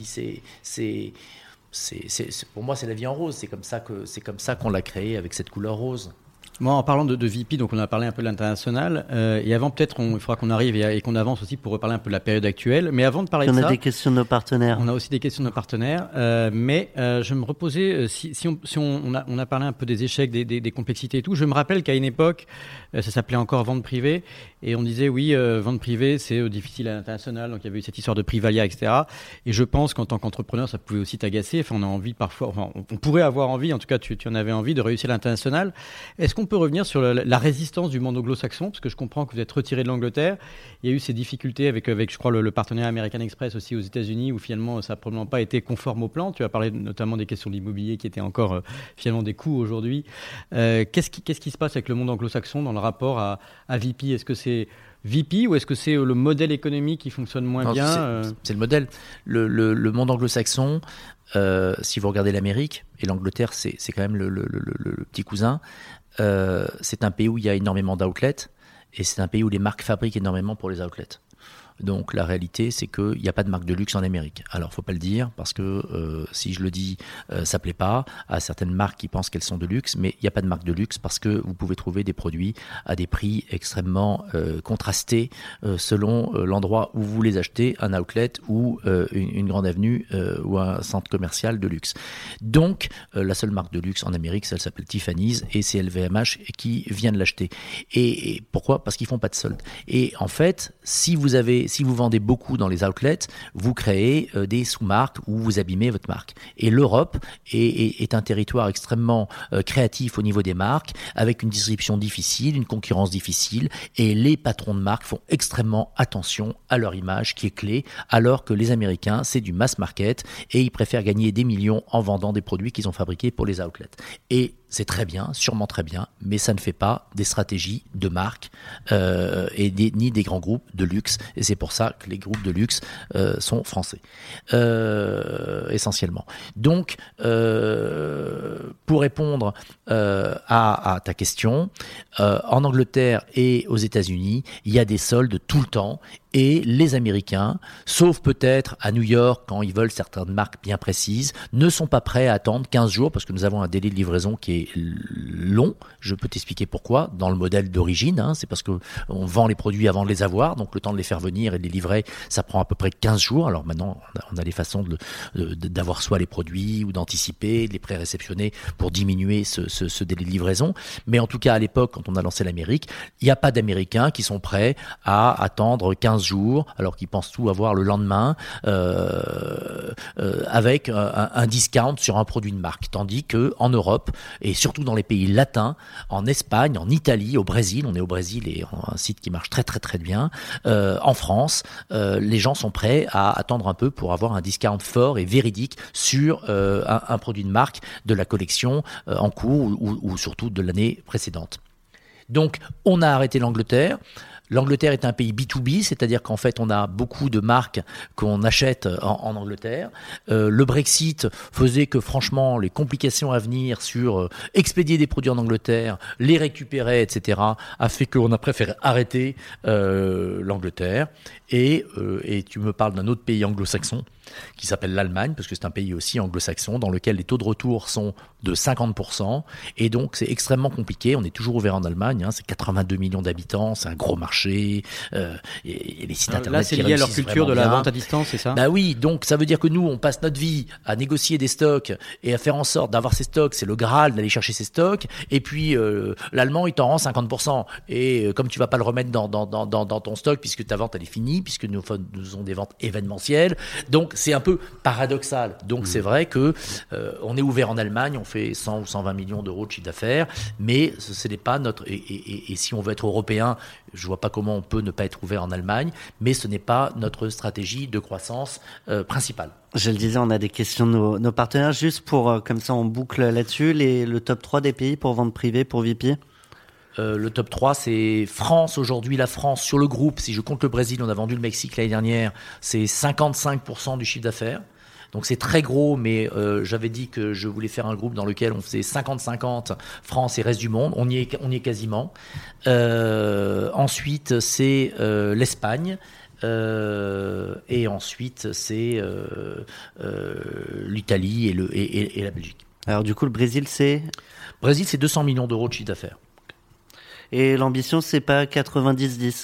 Pour moi, c'est la vie en rose. C'est comme ça qu'on l'a créé avec cette couleur rose. Moi, en parlant de VP, donc on a parlé un peu de l'international. Et avant, peut-être, il faudra qu'on arrive et qu'on avance aussi pour reparler un peu de la période actuelle. Mais avant de parler de ça, on a des questions de nos partenaires. On a aussi des questions de nos partenaires. Mais je me reposais, si on a parlé un peu des échecs, des complexités et tout. Je me rappelle qu'à une époque, ça s'appelait encore vente privée. Et on disait, oui, vente privée, c'est difficile à l'international. Donc, il y avait eu cette histoire de Privalia, etc. Et je pense qu'en tant qu'entrepreneur, ça pouvait aussi t'agacer. Enfin, on a envie parfois, on pourrait avoir envie, en tout cas, tu en avais envie de réussir à l'international. Est-ce qu'on peut revenir sur la résistance du monde anglo-saxon? Parce que je comprends que vous êtes retiré de l'Angleterre. Il y a eu ces difficultés avec je crois, le partenaire American Express aussi aux États-Unis, où finalement, ça n'a probablement pas été conforme au plan. Tu as parlé notamment des questions de l'immobilier qui étaient encore finalement des coûts aujourd'hui. Qu'est-ce qui se passe avec le monde anglo-saxon dans le rapport à VP? Est-ce que c'est VP ou est-ce que c'est le modèle économique qui fonctionne moins bien? C'est le modèle. Le monde anglo-saxon, si vous regardez l'Amérique, et l'Angleterre, c'est quand même le petit cousin, c'est un pays où il y a énormément d'outlets et c'est un pays où les marques fabriquent énormément pour les outlets. Donc la réalité, c'est qu'il n'y a pas de marque de luxe en Amérique. Alors, faut pas le dire, parce que si je le dis, ça plaît pas à certaines marques qui pensent qu'elles sont de luxe, mais il n'y a pas de marque de luxe parce que vous pouvez trouver des produits à des prix extrêmement contrastés selon l'endroit où vous les achetez, un outlet ou une grande avenue ou un centre commercial de luxe. Donc, la seule marque de luxe en Amérique, elle s'appelle Tiffany's et c'est LVMH qui vient de l'acheter. Et pourquoi? Parce qu'ils font pas de soldes. Et en fait, si vous avez si vous vendez beaucoup dans les outlets, vous créez des sous-marques où vous abîmez votre marque. Et l'Europe est un territoire extrêmement créatif au niveau des marques, avec une distribution difficile, une concurrence difficile, et les patrons de marque font extrêmement attention à leur image qui est clé, alors que les Américains, c'est du mass market, et ils préfèrent gagner des millions en vendant des produits qu'ils ont fabriqués pour les outlets. Et c'est très bien, sûrement très bien, mais ça ne fait pas des stratégies de marque ni des grands groupes de luxe. Et c'est pour ça que les groupes de luxe sont français, essentiellement. Donc, pour répondre à ta question, en Angleterre et aux États-Unis, il y a des soldes tout le temps. Et les Américains, sauf peut-être à New York, quand ils veulent certaines marques bien précises, ne sont pas prêts à attendre 15 jours parce que nous avons un délai de livraison qui est long. Je peux t'expliquer pourquoi. Dans le modèle d'origine, c'est parce qu'on vend les produits avant de les avoir. Donc le temps de les faire venir et de les livrer, ça prend à peu près 15 jours. Alors maintenant, on a des façons d'avoir soit les produits ou d'anticiper, de les pré-réceptionner pour diminuer ce délai de livraison. Mais en tout cas, à l'époque, quand on a lancé l'Amérique, il n'y a pas d'Américains qui sont prêts à attendre 15 jours, alors qu'ils pensent tout avoir le lendemain, avec un discount sur un produit de marque. Tandis qu'en Europe, et surtout dans les pays latins, en Espagne, en Italie, au Brésil, on est au Brésil et un site qui marche très très très bien, en France, les gens sont prêts à attendre un peu pour avoir un discount fort et véridique sur un produit de marque de la collection en cours ou surtout de l'année précédente. Donc, on a arrêté l'Angleterre. L'Angleterre est un pays B2B, c'est-à-dire qu'en fait, on a beaucoup de marques qu'on achète en Angleterre. Le Brexit faisait que, franchement, les complications à venir sur expédier des produits en Angleterre, les récupérer, etc., a fait qu'on a préféré arrêter l'Angleterre. Et tu me parles d'un autre pays anglo-saxon qui s'appelle l'Allemagne, parce que c'est un pays aussi anglo-saxon dans lequel les taux de retour sont de 50%. Et donc, c'est extrêmement compliqué. On est toujours ouvert en Allemagne. C'est 82 millions d'habitants. C'est un gros marché. Et les sites internet. Là, c'est lié à leur culture de la vente à distance, c'est ça ? Bah oui. Donc, ça veut dire que nous, on passe notre vie à négocier des stocks et à faire en sorte d'avoir ces stocks. C'est le Graal d'aller chercher ces stocks. Et puis, l'Allemand, il t'en rend 50%. Et comme tu vas pas le remettre dans ton stock, puisque ta vente, elle est finie, puisque nous faisons des ventes événementielles. Donc, c'est un peu paradoxal. Donc, c'est vrai que on est ouvert en Allemagne, on fait 100 ou 120 millions d'euros de chiffre d'affaires, mais ce n'est pas notre... Et si on veut être européen, je vois pas comment on peut ne pas être ouvert en Allemagne, mais ce n'est pas notre stratégie de croissance principale. Je le disais, on a des questions de nos partenaires. Juste pour, comme ça, on boucle là-dessus, le top 3 des pays pour vente privée, pour VIP. Le top 3, c'est France. Aujourd'hui, la France, sur le groupe, si je compte le Brésil, on a vendu le Mexique l'année dernière, c'est 55% du chiffre d'affaires. Donc c'est très gros, mais j'avais dit que je voulais faire un groupe dans lequel on faisait 50-50 France et reste du monde. On y est quasiment. Ensuite, c'est l'Espagne. Et ensuite, c'est l'Italie et la Belgique. Alors du coup, le Brésil, c'est 200 millions d'euros de chiffre d'affaires. Et l'ambition, c'est pas 90-10 ?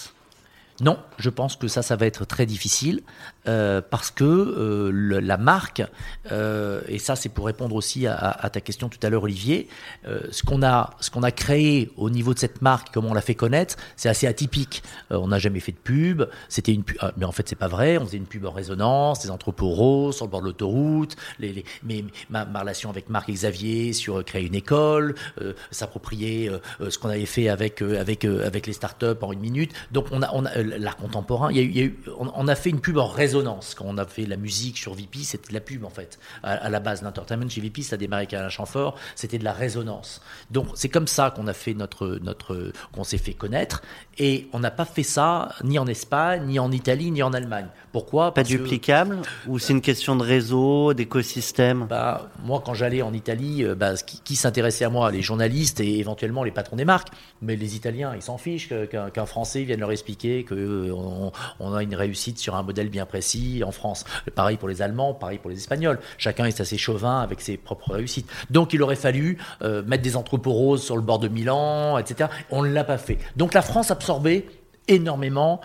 Non, je pense que ça va être très difficile parce que la marque, et ça c'est pour répondre aussi à ta question tout à l'heure Olivier, ce qu'on a créé au niveau de cette marque, comment on l'a fait connaître, c'est assez atypique. On n'a jamais fait de pub, c'était une pub, mais en fait c'est pas vrai, on faisait une pub en résonance, des entrepôts roses sur le bord de l'autoroute, ma relation avec Marc et Xavier sur créer une école, s'approprier ce qu'on avait fait avec les startups en 1 minute. Donc on a l'art contemporain, on a fait une pub en résonance. Quand on a fait la musique sur VP, c'était de la pub en fait. À la base, l'entertainment chez VP, ça a démarré avec Alain Chamfort, c'était de la résonance. Donc c'est comme ça qu'on a fait qu'on s'est fait connaître. Et on n'a pas fait ça ni en Espagne, ni en Italie, ni en Allemagne. Pourquoi ? Pas duplicable ? Ou c'est une question de réseau, d'écosystème ? Moi, quand j'allais en Italie, qui s'intéressait à moi ? Les journalistes et éventuellement les patrons des marques. Mais les Italiens, ils s'en fichent qu'un Français vienne leur expliquer qu'on a une réussite sur un modèle bien précis en France. Pareil pour les Allemands, pareil pour les Espagnols. Chacun est assez chauvin avec ses propres réussites. Donc, il aurait fallu mettre des entrepôts roses sur le bord de Milan, etc. On ne l'a pas fait. Donc, la France absorbait énormément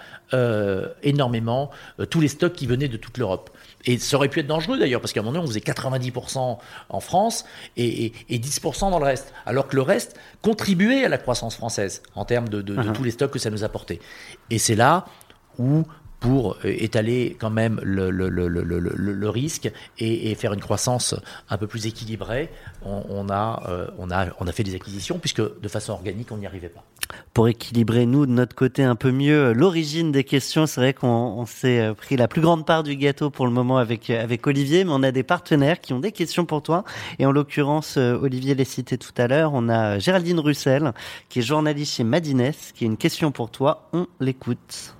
tous les stocks qui venaient de toute l'Europe. Et ça aurait pu être dangereux d'ailleurs, parce qu'à un moment donné, on faisait 90% en France et 10% dans le reste. Alors que le reste contribuait à la croissance française en termes de tous les stocks que ça nous apportait. Et c'est là où pour étaler quand même le risque et faire une croissance un peu plus équilibrée, on a fait des acquisitions puisque de façon organique, on n'y arrivait pas. Pour équilibrer, nous, de notre côté, un peu mieux l'origine des questions, c'est vrai qu'on s'est pris la plus grande part du gâteau pour le moment avec Olivier, mais on a des partenaires qui ont des questions pour toi. Et en l'occurrence, Olivier l'a cité tout à l'heure, on a Géraldine Russel, qui est journaliste chez Madines, qui a une question pour toi. On l'écoute.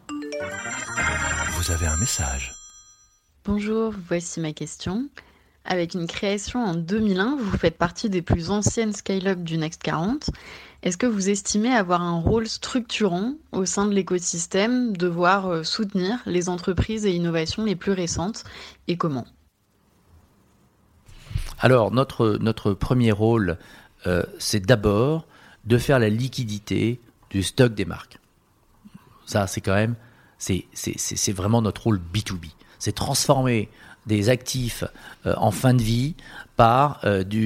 Vous avez un message. Bonjour, voici ma question. Avec une création en 2001, vous faites partie des plus anciennes scale-up du Next 40. Est-ce que vous estimez avoir un rôle structurant au sein de l'écosystème, devoir soutenir les entreprises et innovations les plus récentes, et comment ? Alors, notre premier rôle, c'est d'abord de faire la liquidité du stock des marques. Ça, c'est quand même, c'est vraiment notre rôle B2B. C'est transformer des actifs en fin de vie par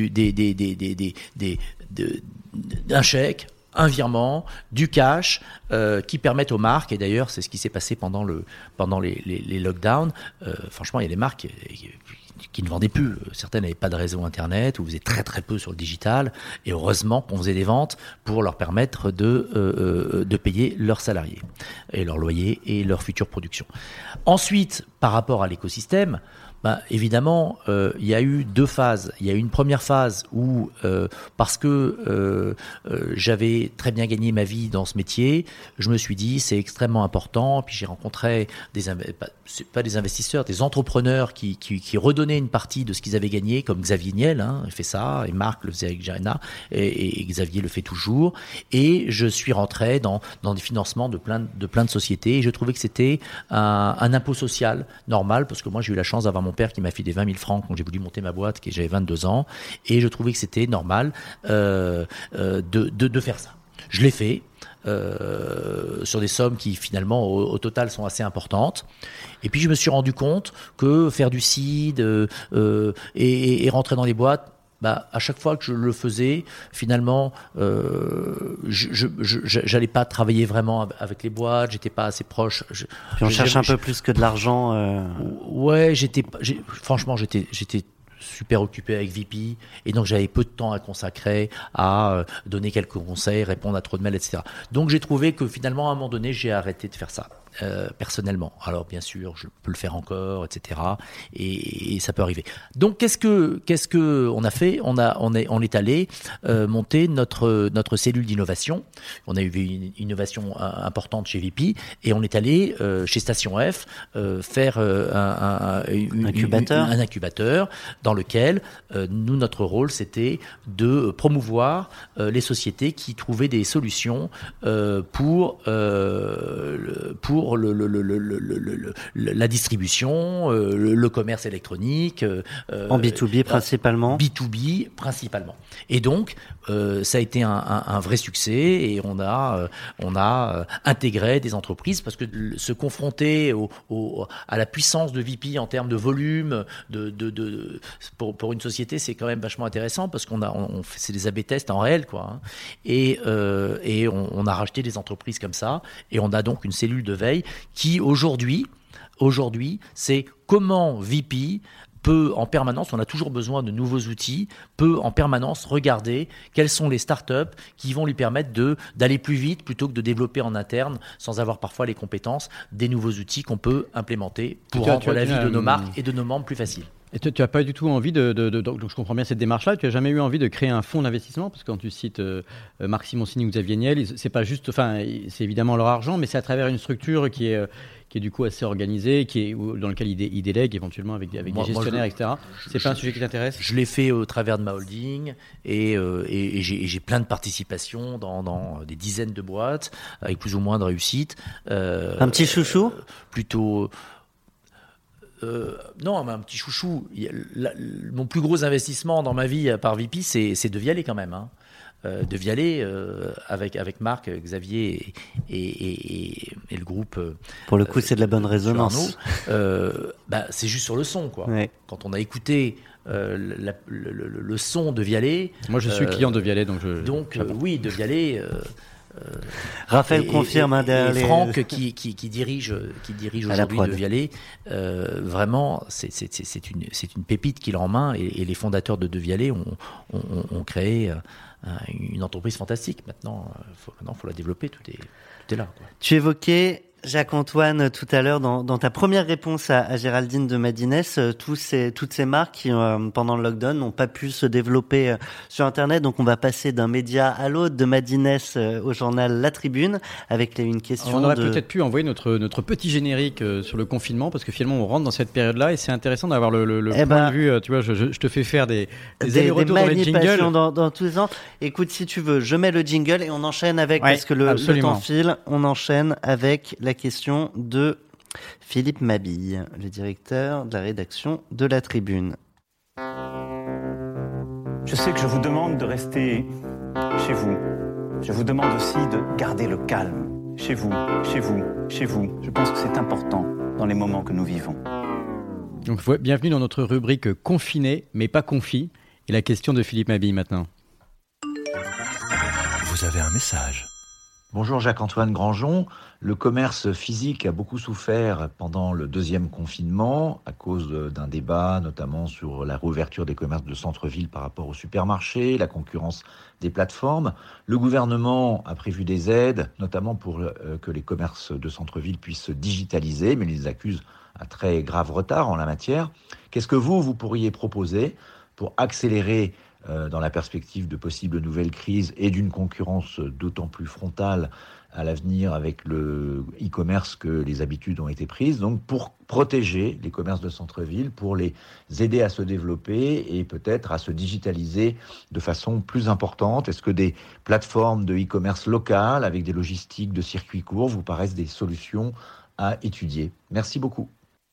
un chèque, un virement, du cash qui permettent aux marques, et d'ailleurs c'est ce qui s'est passé pendant les lockdowns, franchement il y a des marques qui ne vendaient plus, certaines n'avaient pas de réseau internet ou faisaient très très peu sur le digital, et heureusement qu'on faisait des ventes pour leur permettre de payer leurs salariés et leurs loyers et leur future production. Ensuite, par rapport à l'écosystème, évidemment, il y a eu deux phases. Il y a eu une première phase où, parce que j'avais très bien gagné ma vie dans ce métier, je me suis dit c'est extrêmement important. Puis j'ai rencontré pas des investisseurs, des entrepreneurs qui redonnaient une partie de ce qu'ils avaient gagné, comme Xavier Niel, il fait ça, et Marc le faisait avec Jarena, et Xavier le fait toujours. Et je suis rentré dans des financements de plein de sociétés, et je trouvais que c'était un impôt social normal, parce que moi j'ai eu la chance d'avoir mon père qui m'a filé 20 000 francs quand j'ai voulu monter ma boîte, j'avais 22 ans, et je trouvais que c'était normal de faire ça. Je l'ai fait sur des sommes qui finalement au total sont assez importantes, et puis je me suis rendu compte que faire du seed et rentrer dans les boîtes, à chaque fois que je le faisais, finalement, j'allais pas travailler vraiment avec les boîtes, j'étais pas assez proche. Puis on cherche un peu plus que de l'argent. Ouais, franchement, j'étais super occupé avec VP, et donc j'avais peu de temps à consacrer à donner quelques conseils, répondre à trop de mails, etc. Donc j'ai trouvé que finalement, à un moment donné, j'ai arrêté de faire ça. Personnellement. Alors bien sûr, je peux le faire encore, etc. Et ça peut arriver. Donc qu'est-ce que on a fait ? On est allé monter notre cellule d'innovation. On a eu une innovation importante chez VP, et on est allé chez Station F faire un incubateur dans lequel notre rôle c'était de promouvoir les sociétés qui trouvaient des solutions pour la distribution, le commerce électronique. En B2B principalement. B2B principalement. Et donc, ça a été un vrai succès, et on a intégré des entreprises, parce que se confronter à la puissance de VP en termes de volume, pour une société, c'est quand même vachement intéressant, parce qu'on fait des A/B tests en réel, quoi. Et on a racheté des entreprises comme ça, et on a donc une cellule de veille qui aujourd'hui, c'est comment VP peut en permanence, on a toujours besoin de nouveaux outils, peut en permanence regarder quelles sont les startups qui vont lui permettre d'aller plus vite plutôt que de développer en interne, sans avoir parfois les compétences, des nouveaux outils qu'on peut implémenter pour rendre la vie de nos marques et de nos membres plus facile. Et tu n'as pas du tout envie donc je comprends bien cette démarche-là, tu n'as jamais eu envie de créer un fonds d'investissement, parce que quand tu cites Marc Simoncini ou Xavier Niel, c'est pas juste, c'est évidemment leur argent, mais c'est à travers une structure qui est du coup assez organisée, dans laquelle ils délèguent éventuellement avec des gestionnaires, etc. C'est pas un sujet qui t'intéresse ? Je l'ai fait au travers de ma holding, et j'ai plein de participations dans des dizaines de boîtes, avec plus ou moins de réussite. Un petit chouchou ? Plutôt... non, mais un petit chouchou. Mon plus gros investissement dans ma vie par VP, c'est de Vialet quand même. De Vialet avec Marc, Xavier et le groupe. Pour le coup, c'est de la bonne résonance. C'est juste sur le son, quoi. Ouais. Quand on a écouté le son de Vialet. Moi, je suis client de Vialet, donc oui, de Vialet. Raphaël confirme derrière les... Franck qui dirige aujourd'hui prod. De Vialet, vraiment c'est une pépite qu'il a en main, et les fondateurs de Vialet ont créé une entreprise fantastique. Maintenant faut la développer, tout est là, quoi. Tu évoquais, Jacques-Antoine, tout à l'heure, dans ta première réponse à Géraldine de Madines, toutes ces marques qui, pendant le lockdown, n'ont pas pu se développer sur Internet. Donc, on va passer d'un média à l'autre, de Madines au journal La Tribune, avec une question. On aurait peut-être pu envoyer notre petit générique sur le confinement, parce que finalement, on rentre dans cette période-là, et c'est intéressant d'avoir le point de vue. Tu vois, je te fais faire des allers-retours dans les jingles. Dans tous les ans. Écoute, si tu veux, je mets le jingle et on enchaîne avec, parce que le temps file, on enchaîne avec la question de Philippe Mabille, le directeur de la rédaction de La Tribune. Je sais que je vous demande de rester chez vous. Je vous demande aussi de garder le calme. Chez vous, chez vous, chez vous. Je pense que c'est important dans les moments que nous vivons. Donc, bienvenue dans notre rubrique confiné, mais pas confit. Et la question de Philippe Mabille maintenant. Vous avez un message. Bonjour Jacques-Antoine Grandjean. Le commerce physique a beaucoup souffert pendant le deuxième confinement à cause d'un débat notamment sur la réouverture des commerces de centre-ville par rapport aux supermarchés, la concurrence des plateformes. Le gouvernement a prévu des aides, notamment pour que les commerces de centre-ville puissent se digitaliser, mais ils accusent un très grave retard en la matière. Qu'est-ce que vous pourriez proposer pour accélérer dans la perspective de possibles nouvelles crises et d'une concurrence d'autant plus frontale à l'avenir avec le e-commerce que les habitudes ont été prises, donc pour protéger les commerces de centre-ville, pour les aider à se développer et peut-être à se digitaliser de façon plus importante? Est-ce que des plateformes de e-commerce locales avec des logistiques de circuits courts vous paraissent des solutions à étudier? Merci beaucoup.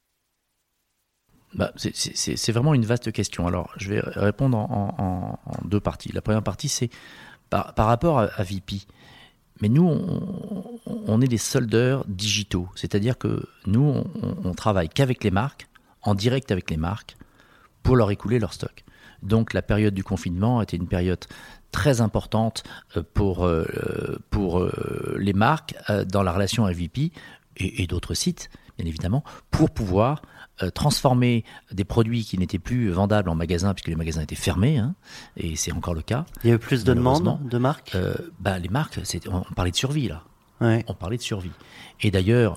C'est vraiment une vaste question. Alors, je vais répondre en deux parties. La première partie, c'est par rapport à VP. Mais nous, on est des soldeurs digitaux. C'est-à-dire que nous, on travaille qu'avec les marques, en direct avec les marques, pour leur écouler leur stock. Donc, la période du confinement était une période très importante pour les marques dans la relation avec VP et d'autres sites, bien évidemment, pour pouvoir transformer des produits qui n'étaient plus vendables en magasin, puisque les magasins étaient fermés, et c'est encore le cas. Il y a eu plus de demandes de marques Les marques, on parlait de survie là. Ouais. On parlait de survie. Et d'ailleurs,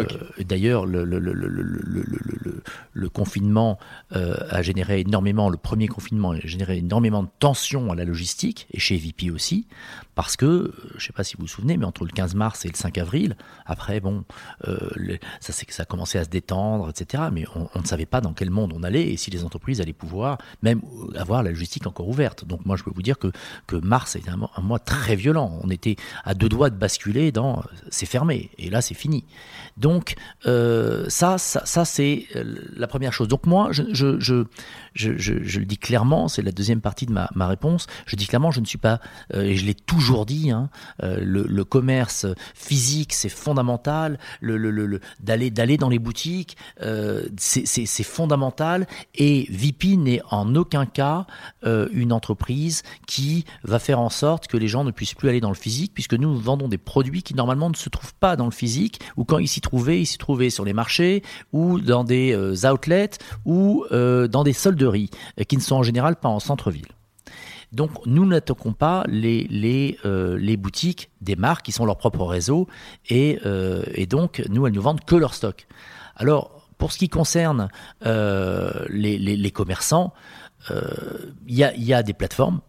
le confinement a généré énormément, le premier confinement a généré énormément de tensions à la logistique, et chez VP aussi, parce que, je ne sais pas si vous vous souvenez, mais entre le 15 mars et le 5 avril, après, ça a commencé à se détendre, etc. Mais on ne savait pas dans quel monde on allait, et si les entreprises allaient pouvoir même avoir la logistique encore ouverte. Donc moi, je peux vous dire que mars était un mois très violent. On était à deux doigts de basculer dans c'est fermé, et là c'est fini. Donc ça c'est la première chose. Donc moi je le dis clairement, c'est la deuxième partie de ma réponse. Je dis clairement, je ne suis pas, et je l'ai toujours dit, le commerce physique c'est fondamental, d'aller dans les boutiques, c'est fondamental, et VP n'est en aucun cas une entreprise qui va faire en sorte que les gens ne puissent plus aller dans le physique, puisque nous vendons des produits qui normalement ne se trouvent pas dans le physique, ou quand ils s'y trouvaient sur les marchés, ou dans des outlets, ou dans des solderies, qui ne sont en général pas en centre-ville. Donc nous n'attaquons pas les boutiques des marques qui sont leur propre réseau, et donc nous, elles nous vendent que leur stock. Alors pour ce qui concerne les commerçants, il y a des plateformes.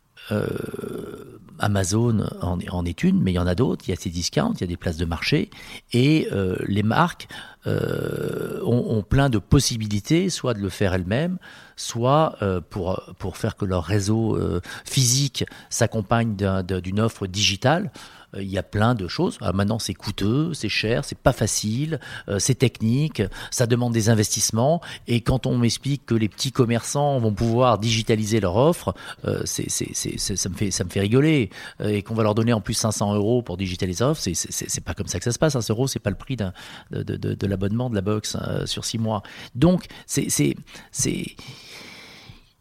Amazon en est une, mais il y en a d'autres. Il y a ces discounts, il y a des places de marché, et les marques ont plein de possibilités, soit de le faire elles-mêmes, soit pour faire que leur réseau physique s'accompagne d'une offre digitale. Il y a plein de choses. Alors maintenant, c'est coûteux, c'est cher, c'est pas facile, c'est technique, ça demande des investissements. Et quand on m'explique que les petits commerçants vont pouvoir digitaliser leur offre, ça me fait rigoler. Et qu'on va leur donner en plus 500 € pour digitaliser leur offre, c'est pas comme ça que ça se passe. 5 €, c'est pas le prix de l'abonnement de la box sur 6 mois. Donc,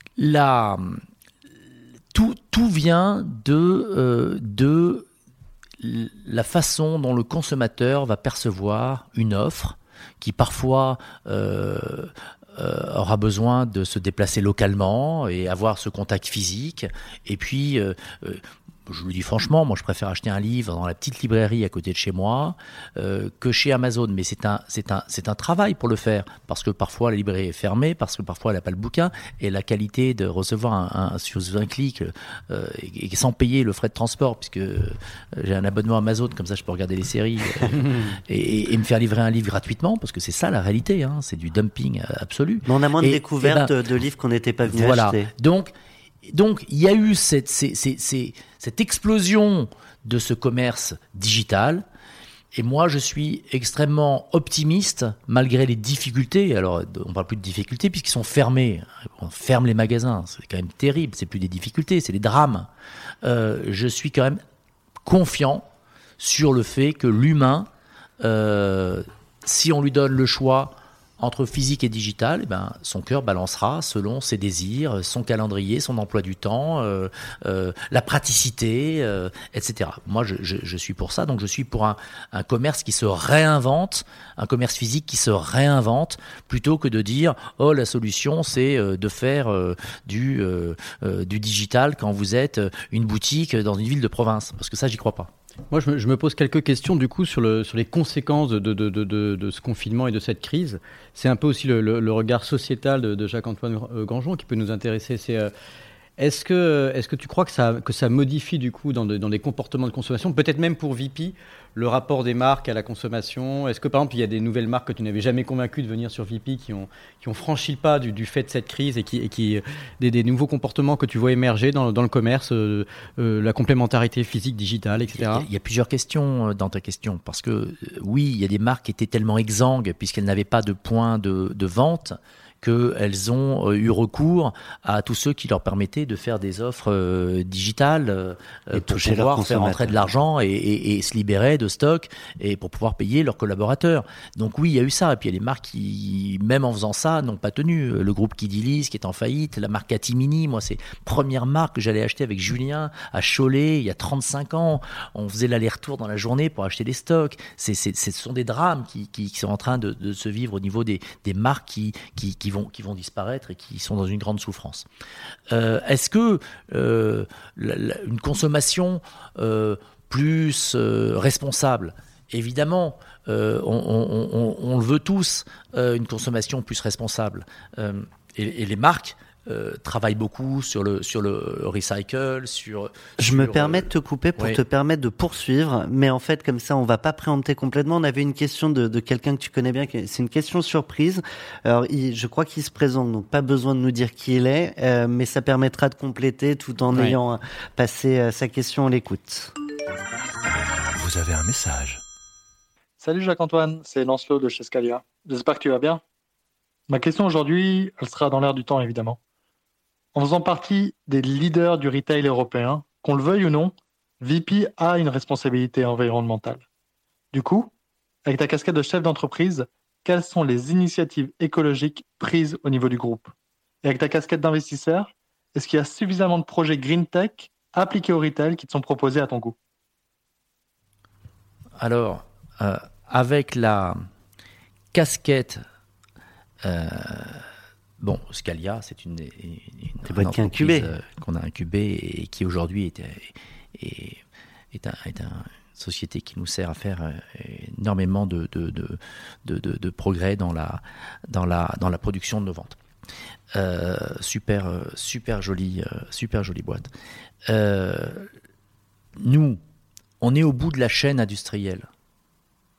tout vient de la façon dont le consommateur va percevoir une offre qui parfois aura besoin de se déplacer localement et avoir ce contact physique. Et puis, je vous le dis franchement, moi je préfère acheter un livre dans la petite librairie à côté de chez moi que chez Amazon. Mais c'est un travail pour le faire, parce que parfois la librairie est fermée, parce que parfois elle n'a pas le bouquin, et la qualité de recevoir sur un clic et sans payer le frais de transport, puisque j'ai un abonnement Amazon, comme ça je peux regarder les séries et me faire livrer un livre gratuitement, parce que c'est ça la réalité, hein, c'est du dumping absolu. Mais on a moins de découvertes de livres qu'on n'était pas venu acheter. Donc, il y a eu cette explosion de ce commerce digital. Et moi, je suis extrêmement optimiste, malgré les difficultés. Alors, on ne parle plus de difficultés, puisqu'ils sont fermés. On ferme les magasins. C'est quand même terrible. C'est plus des difficultés, c'est des drames. Je suis quand même confiant sur le fait que l'humain, si on lui donne le choix entre physique et digital, son cœur balancera selon ses désirs, son calendrier, son emploi du temps, la praticité, etc. Moi, je suis pour ça. Donc, je suis pour un commerce qui se réinvente, un commerce physique qui se réinvente, plutôt que de dire « Oh, la solution, c'est de faire du digital quand vous êtes une boutique dans une ville de province. » Parce que ça, j'y crois pas. Moi, je me pose quelques questions du coup sur les conséquences de ce confinement et de cette crise. C'est un peu aussi le regard sociétal de Jacques-Antoine Grandjean qui peut nous intéresser. Est-ce que tu crois que ça modifie du coup dans des comportements de consommation, peut-être même pour VP, le rapport des marques à la consommation? Est-ce que par exemple il y a des nouvelles marques que tu n'avais jamais convaincu de venir sur VP qui ont franchi le pas du fait de cette crise et qui des nouveaux comportements que tu vois émerger dans le commerce, la complémentarité physique, digitale, etc. Il y a plusieurs questions dans ta question, parce que oui, il y a des marques qui étaient tellement exsangues puisqu'elles n'avaient pas de point de vente, qu'elles ont eu recours à tous ceux qui leur permettaient de faire des offres digitales pour pouvoir faire entrer de l'argent et se libérer de stock et pour pouvoir payer leurs collaborateurs. Donc oui, il y a eu ça. Et puis il y a les marques qui, même en faisant ça, n'ont pas tenu. Le groupe Kidilis qui est en faillite, la marque Catimini, moi c'est la première marque que j'allais acheter avec Julien à Cholet il y a 35 ans. On faisait l'aller-retour dans la journée pour acheter des stocks. Ce sont des drames qui sont en train de se vivre au niveau des marques qui vont disparaître et qui sont dans une grande souffrance. Est-ce que une consommation plus responsable, évidemment, on le veut tous, une consommation plus responsable. Et les marques travaillent beaucoup sur le recycle, Je me permets de te couper pour te permettre de poursuivre, mais en fait, comme ça, on va pas préempter complètement. On avait une question de quelqu'un que tu connais bien, c'est une question surprise. Alors, je crois qu'il se présente, donc pas besoin de nous dire qui il est, mais ça permettra de compléter tout en ayant passé sa question. On l'écoute. Vous avez un message. Salut Jacques-Antoine, c'est Lancelot de chez Scalia. J'espère que tu vas bien. Ma question aujourd'hui, elle sera dans l'air du temps évidemment. En faisant partie des leaders du retail européen, qu'on le veuille ou non, VP a une responsabilité environnementale. Du coup, avec ta casquette de chef d'entreprise, quelles sont les initiatives écologiques prises au niveau du groupe? Et avec ta casquette d'investisseur, est-ce qu'il y a suffisamment de projets Green Tech appliqués au retail qui te sont proposés à ton goût? Alors, avec la casquette... Scalia, c'est une entreprise qu'on a incubée et qui aujourd'hui est une société qui nous sert à faire énormément de progrès dans la production de nos ventes. Super jolie boîte. Nous, on est au bout de la chaîne industrielle. D'accord ?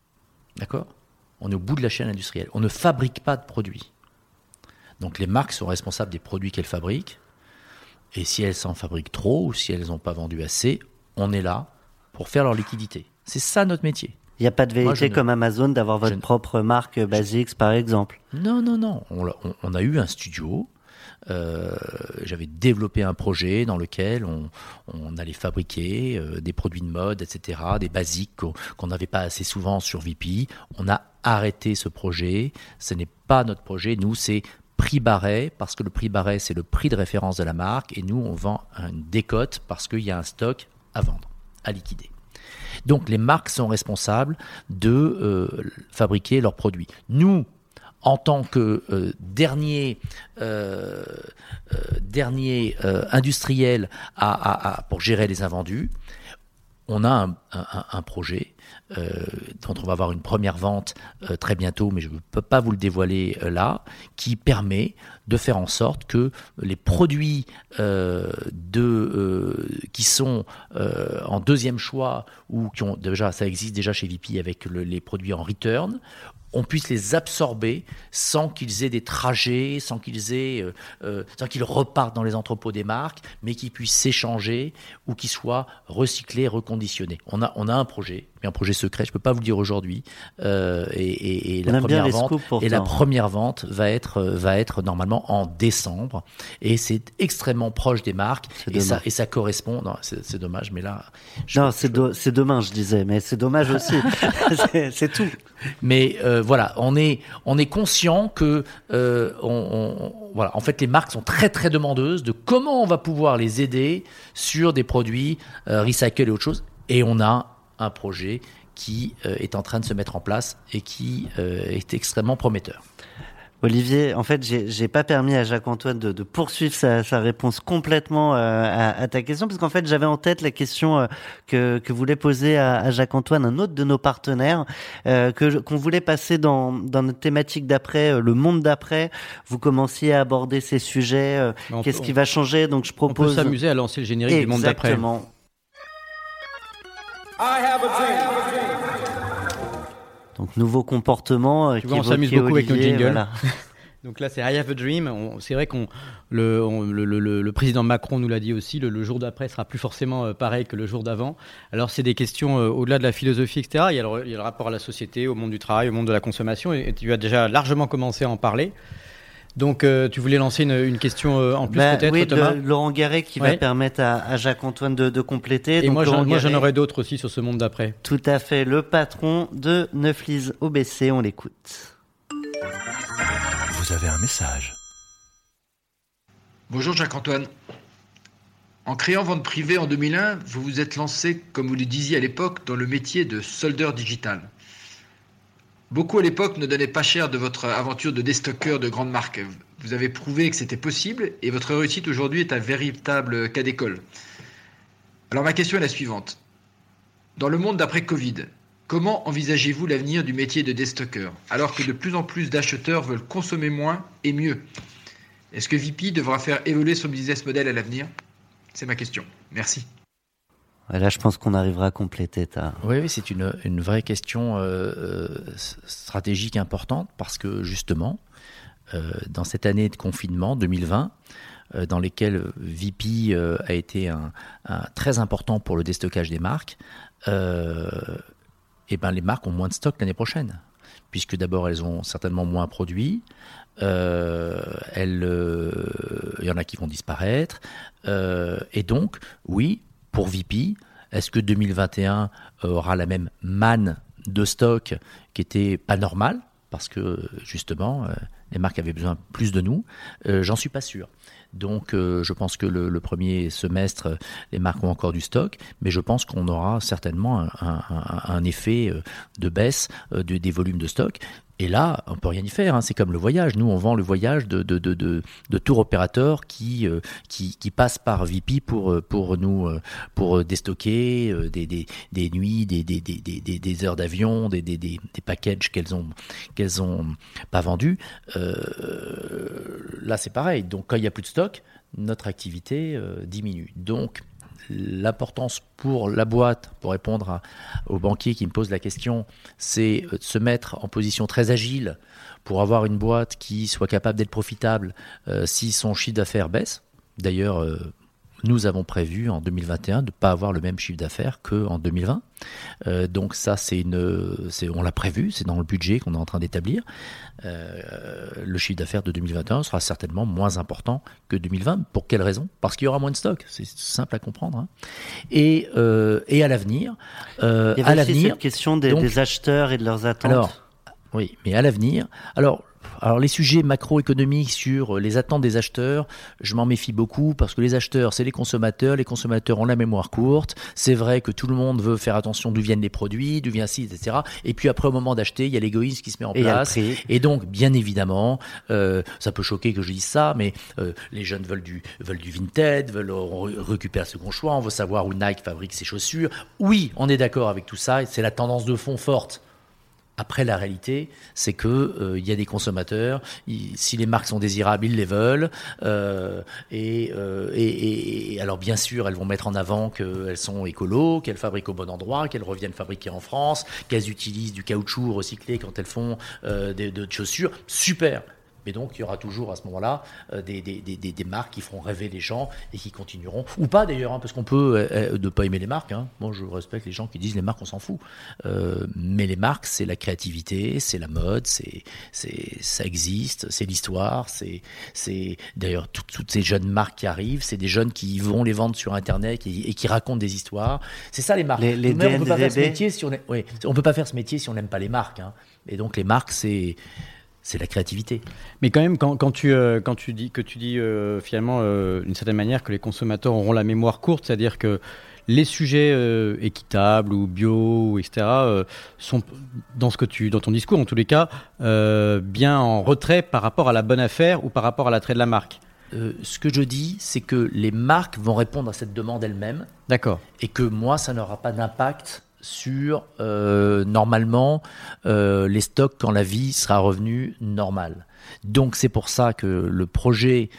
On est au bout de la chaîne industrielle. On ne fabrique pas de produits. Donc les marques sont responsables des produits qu'elles fabriquent. Et si elles s'en fabriquent trop ou si elles n'ont pas vendu assez, on est là pour faire leur liquidité. C'est ça notre métier. Il n'y a pas de vérité comme Amazon d'avoir votre propre marque Basics par exemple. Non. On a eu un studio. J'avais développé un projet dans lequel on allait fabriquer des produits de mode, etc., des basiques qu'on n'avait pas assez souvent sur VP. On a arrêté ce projet. Ce n'est pas notre projet. Nous, c'est prix barré, parce que le prix barré, c'est le prix de référence de la marque. Et nous, on vend une décote parce qu'il y a un stock à vendre, à liquider. Donc les marques sont responsables de fabriquer leurs produits. Nous, en tant que dernier industriel pour gérer les invendus, on a un projet dont on va avoir une première vente très bientôt, mais je ne peux pas vous le dévoiler là, qui permet de faire en sorte que les produits qui sont en deuxième choix ou qui ont déjà, ça existe déjà chez VP avec les produits en return, on puisse les absorber sans qu'ils aient des trajets, sans qu'ils repartent dans les entrepôts des marques, mais qu'ils puissent s'échanger ou qu'ils soient recyclés, reconditionnés. On a un projet, mais un projet secret, je ne peux pas vous le dire aujourd'hui. Et la première vente va être normalement en décembre. Et c'est extrêmement proche des marques. Et ça correspond. Non, c'est dommage, mais là. C'est demain, je disais, mais c'est dommage aussi. c'est tout. Mais voilà, on est conscient que voilà, en fait, les marques sont très très demandeuses de comment on va pouvoir les aider sur des produits recycle et autre chose. Et on a un projet qui est en train de se mettre en place et qui est extrêmement prometteur. Olivier, en fait, j'ai pas permis à Jacques-Antoine de poursuivre sa réponse complètement à ta question, parce qu'en fait, j'avais en tête la question que voulait poser à Jacques-Antoine un autre de nos partenaires, qu'on voulait passer dans notre thématique d'après, le monde d'après. Vous commenciez à aborder ces sujets, qu'est-ce qui va changer, donc je propose... On peut s'amuser à lancer le générique du monde d'après. Exactement. I have a dream. Donc, nouveau comportement. Tu vois, on s'amuse beaucoup Olivier, avec nos jingles. Voilà. Donc là, c'est I have a dream. C'est vrai le président Macron nous l'a dit aussi, le jour d'après sera plus forcément pareil que le jour d'avant. Alors, c'est des questions au-delà de la philosophie, etc. Il y a le rapport à la société, au monde du travail, au monde de la consommation. Et tu as déjà largement commencé à en parler. Donc, tu voulais lancer une question en plus peut-être, oui, Thomas ? Laurent Garret qui va permettre à Jacques-Antoine de compléter. Et donc, moi, j'en aurais d'autres aussi sur ce monde d'après. Tout à fait, le patron de Neuflize OBC, on l'écoute. Vous avez un message. Bonjour Jacques-Antoine. En créant Vente Privée en 2001, vous vous êtes lancé, comme vous le disiez à l'époque, dans le métier de soldeur digital. Beaucoup à l'époque ne donnaient pas cher de votre aventure de déstockeur de grandes marques. Vous avez prouvé que c'était possible et votre réussite aujourd'hui est un véritable cas d'école. Alors ma question est la suivante. Dans le monde d'après Covid, comment envisagez-vous l'avenir du métier de déstockeur alors que de plus en plus d'acheteurs veulent consommer moins et mieux ? Est-ce que VP devra faire évoluer son business model à l'avenir ? C'est ma question. Merci. Là, je pense qu'on arrivera à compléter. Oui, c'est une vraie question stratégique importante parce que justement, dans cette année de confinement 2020, dans lesquelles VP a été très important pour le déstockage des marques, les marques ont moins de stock l'année prochaine, puisque d'abord elles ont certainement moins produit. Il y en a qui vont disparaître. Et donc, oui, pour VP, est-ce que 2021 aura la même manne de stock qui était pas normale parce que justement les marques avaient besoin plus de nous? J'en suis pas sûr. Donc je pense que le premier semestre, les marques ont encore du stock, mais je pense qu'on aura certainement un effet de baisse des volumes de stock. Et là, on peut rien y faire. C'est comme le voyage. Nous, on vend le voyage de tour opérateurs qui passent par VP pour déstocker des nuits, des heures d'avion, des packages qu'elles ont pas vendus. Là, c'est pareil. Donc, quand il y a plus de stock, notre activité diminue. Donc, l'importance pour la boîte, pour répondre aux banquiers qui me posent la question, c'est de se mettre en position très agile pour avoir une boîte qui soit capable d'être profitable si son chiffre d'affaires baisse. D'ailleurs, nous avons prévu en 2021 de ne pas avoir le même chiffre d'affaires qu'en 2020. Donc ça, on l'a prévu, c'est dans le budget qu'on est en train d'établir. Le chiffre d'affaires de 2021 sera certainement moins important que 2020. Pour quelle raison ? Parce qu'il y aura moins de stock. C'est simple à comprendre. Et à l'avenir... Il y avait aussi cette question des acheteurs et de leurs attentes. Alors, oui, mais à l'avenir... Alors, Alors les sujets macroéconomiques sur les attentes des acheteurs, je m'en méfie beaucoup parce que les acheteurs, c'est les consommateurs ont la mémoire courte. C'est vrai que tout le monde veut faire attention d'où viennent les produits, d'où vient ci, etc. Et puis après, au moment d'acheter, il y a l'égoïsme qui se met en place. Et donc, bien évidemment, ça peut choquer que je dise ça, mais les jeunes veulent du vintage, veulent récupérer le second choix, on veut savoir où Nike fabrique ses chaussures. Oui, on est d'accord avec tout ça, c'est la tendance de fond forte. Après, la réalité, c'est que y a des consommateurs, si les marques sont désirables, ils les veulent. Et alors, bien sûr, elles vont mettre en avant qu'elles sont écolos, qu'elles fabriquent au bon endroit, qu'elles reviennent fabriquer en France, qu'elles utilisent du caoutchouc recyclé quand elles font de chaussures. Super. Mais donc, il y aura toujours à ce moment-là des marques qui feront rêver les gens et qui continueront. Ou pas d'ailleurs, hein, parce qu'on peut ne pas aimer les marques. Hein. Moi, je respecte les gens qui disent les marques, on s'en fout. Mais les marques, c'est la créativité, c'est la mode, ça existe, c'est l'histoire. C'est d'ailleurs toutes ces jeunes marques qui arrivent, c'est des jeunes qui vont les vendre sur Internet et qui racontent des histoires. C'est ça les marques. On ne peut pas faire ce métier si on peut pas faire ce métier si on n'aime pas les marques. Hein. Et donc les marques, c'est la créativité. Mais quand même, quand tu dis finalement, d'une certaine manière, que les consommateurs auront la mémoire courte, c'est-à-dire que les sujets équitables ou bio, etc., sont dans ton discours, en tous les cas, bien en retrait par rapport à la bonne affaire ou par rapport à l'attrait de la marque. Ce que je dis, c'est que les marques vont répondre à cette demande elles-mêmes. D'accord. Et que moi, ça n'aura pas d'impact sur normalement les stocks quand la vie sera revenue normale. Donc c'est pour ça que le projet,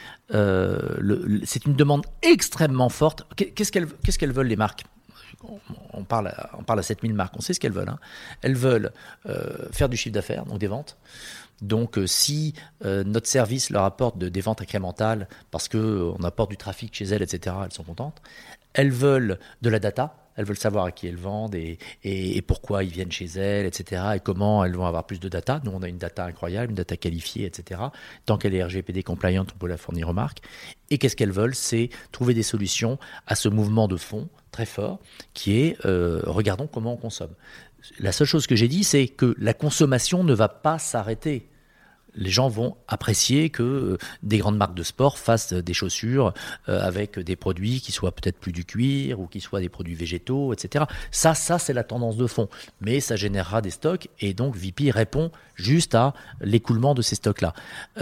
c'est une demande extrêmement forte. Qu'est-ce qu'elles veulent les marques ? On parle à 7000 marques, on sait ce qu'elles veulent. Hein. Elles veulent faire du chiffre d'affaires, donc des ventes. Donc si notre service leur apporte des ventes incrémentales parce qu'on apporte du trafic chez elles, etc., elles sont contentes. Elles veulent de la data. Elles veulent savoir à qui elles vendent et pourquoi ils viennent chez elles, etc. Et comment elles vont avoir plus de data. Nous, on a une data incroyable, une data qualifiée, etc. Tant qu'elle est RGPD compliant, on peut la fournir aux marques. Et qu'est-ce qu'elles veulent ? C'est trouver des solutions à ce mouvement de fond très fort qui est regardons comment on consomme. La seule chose que j'ai dit, c'est que la consommation ne va pas s'arrêter. Les gens vont apprécier que des grandes marques de sport fassent des chaussures avec des produits qui soient peut-être plus du cuir ou qui soient des produits végétaux, etc. Ça c'est la tendance de fond. Mais ça générera des stocks et donc VP répond juste à l'écoulement de ces stocks-là.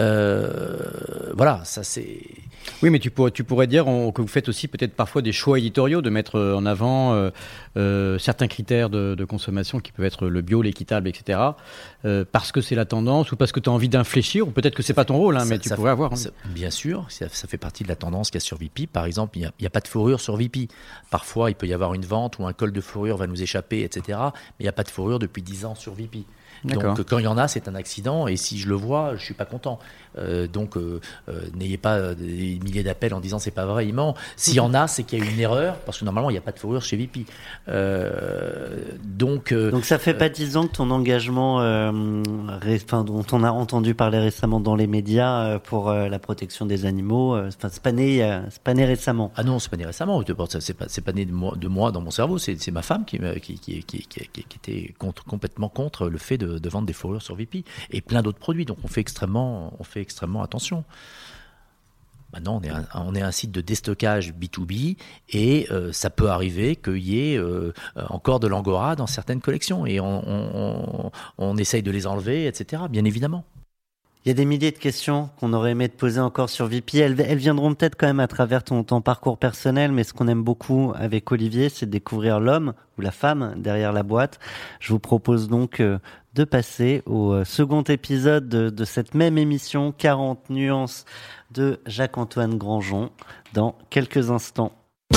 Voilà, ça c'est... Oui, mais tu pourrais dire que vous faites aussi peut-être parfois des choix éditoriaux, de mettre en avant certains critères de consommation qui peuvent être le bio, l'équitable, etc. Parce que c'est la tendance ou parce que tu as envie d'infléchir, ou peut-être que c'est pas ton rôle, hein, mais tu pourrais avoir. Bien sûr, ça fait partie de la tendance qu'il y a sur VP. Par exemple, il n'y a pas de fourrure sur VP. Parfois, il peut y avoir une vente où un col de fourrure va nous échapper, etc. Mais il n'y a pas de fourrure depuis 10 ans sur VP. D'accord. Donc quand il y en a, c'est un accident et si je le vois, je suis pas content. N'ayez pas des milliers d'appels en disant c'est pas vrai, il ment. S'il y en a, c'est qu'il y a une erreur parce que normalement il n'y a pas de fourrure chez VP. Donc ça fait pas 10 ans que ton engagement, dont on a entendu parler récemment dans les médias pour la protection des animaux, c'est pas né récemment. Ah non, c'est pas né récemment. C'est pas né de moi dans mon cerveau. C'est ma femme qui était complètement contre le fait de vendre des fourrures sur VP et plein d'autres produits. Donc on fait extrêmement attention. Maintenant, on est un site de déstockage B2B et ça peut arriver qu'il y ait encore de l'angora dans certaines collections et on essaye de les enlever, etc. Bien évidemment. Il y a des milliers de questions qu'on aurait aimé te poser encore sur VP. Elles viendront peut-être quand même à travers ton parcours personnel, mais ce qu'on aime beaucoup avec Olivier, c'est de découvrir l'homme ou la femme derrière la boîte. Je vous propose donc de passer au second épisode de cette même émission, 40 nuances de Jacques-Antoine Grandjean, dans quelques instants.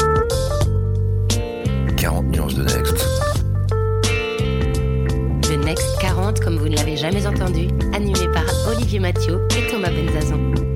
40 nuances de Next. Le Next 40, comme vous ne l'avez jamais entendu, animé par Olivier Mathieu et Thomas Benzazan.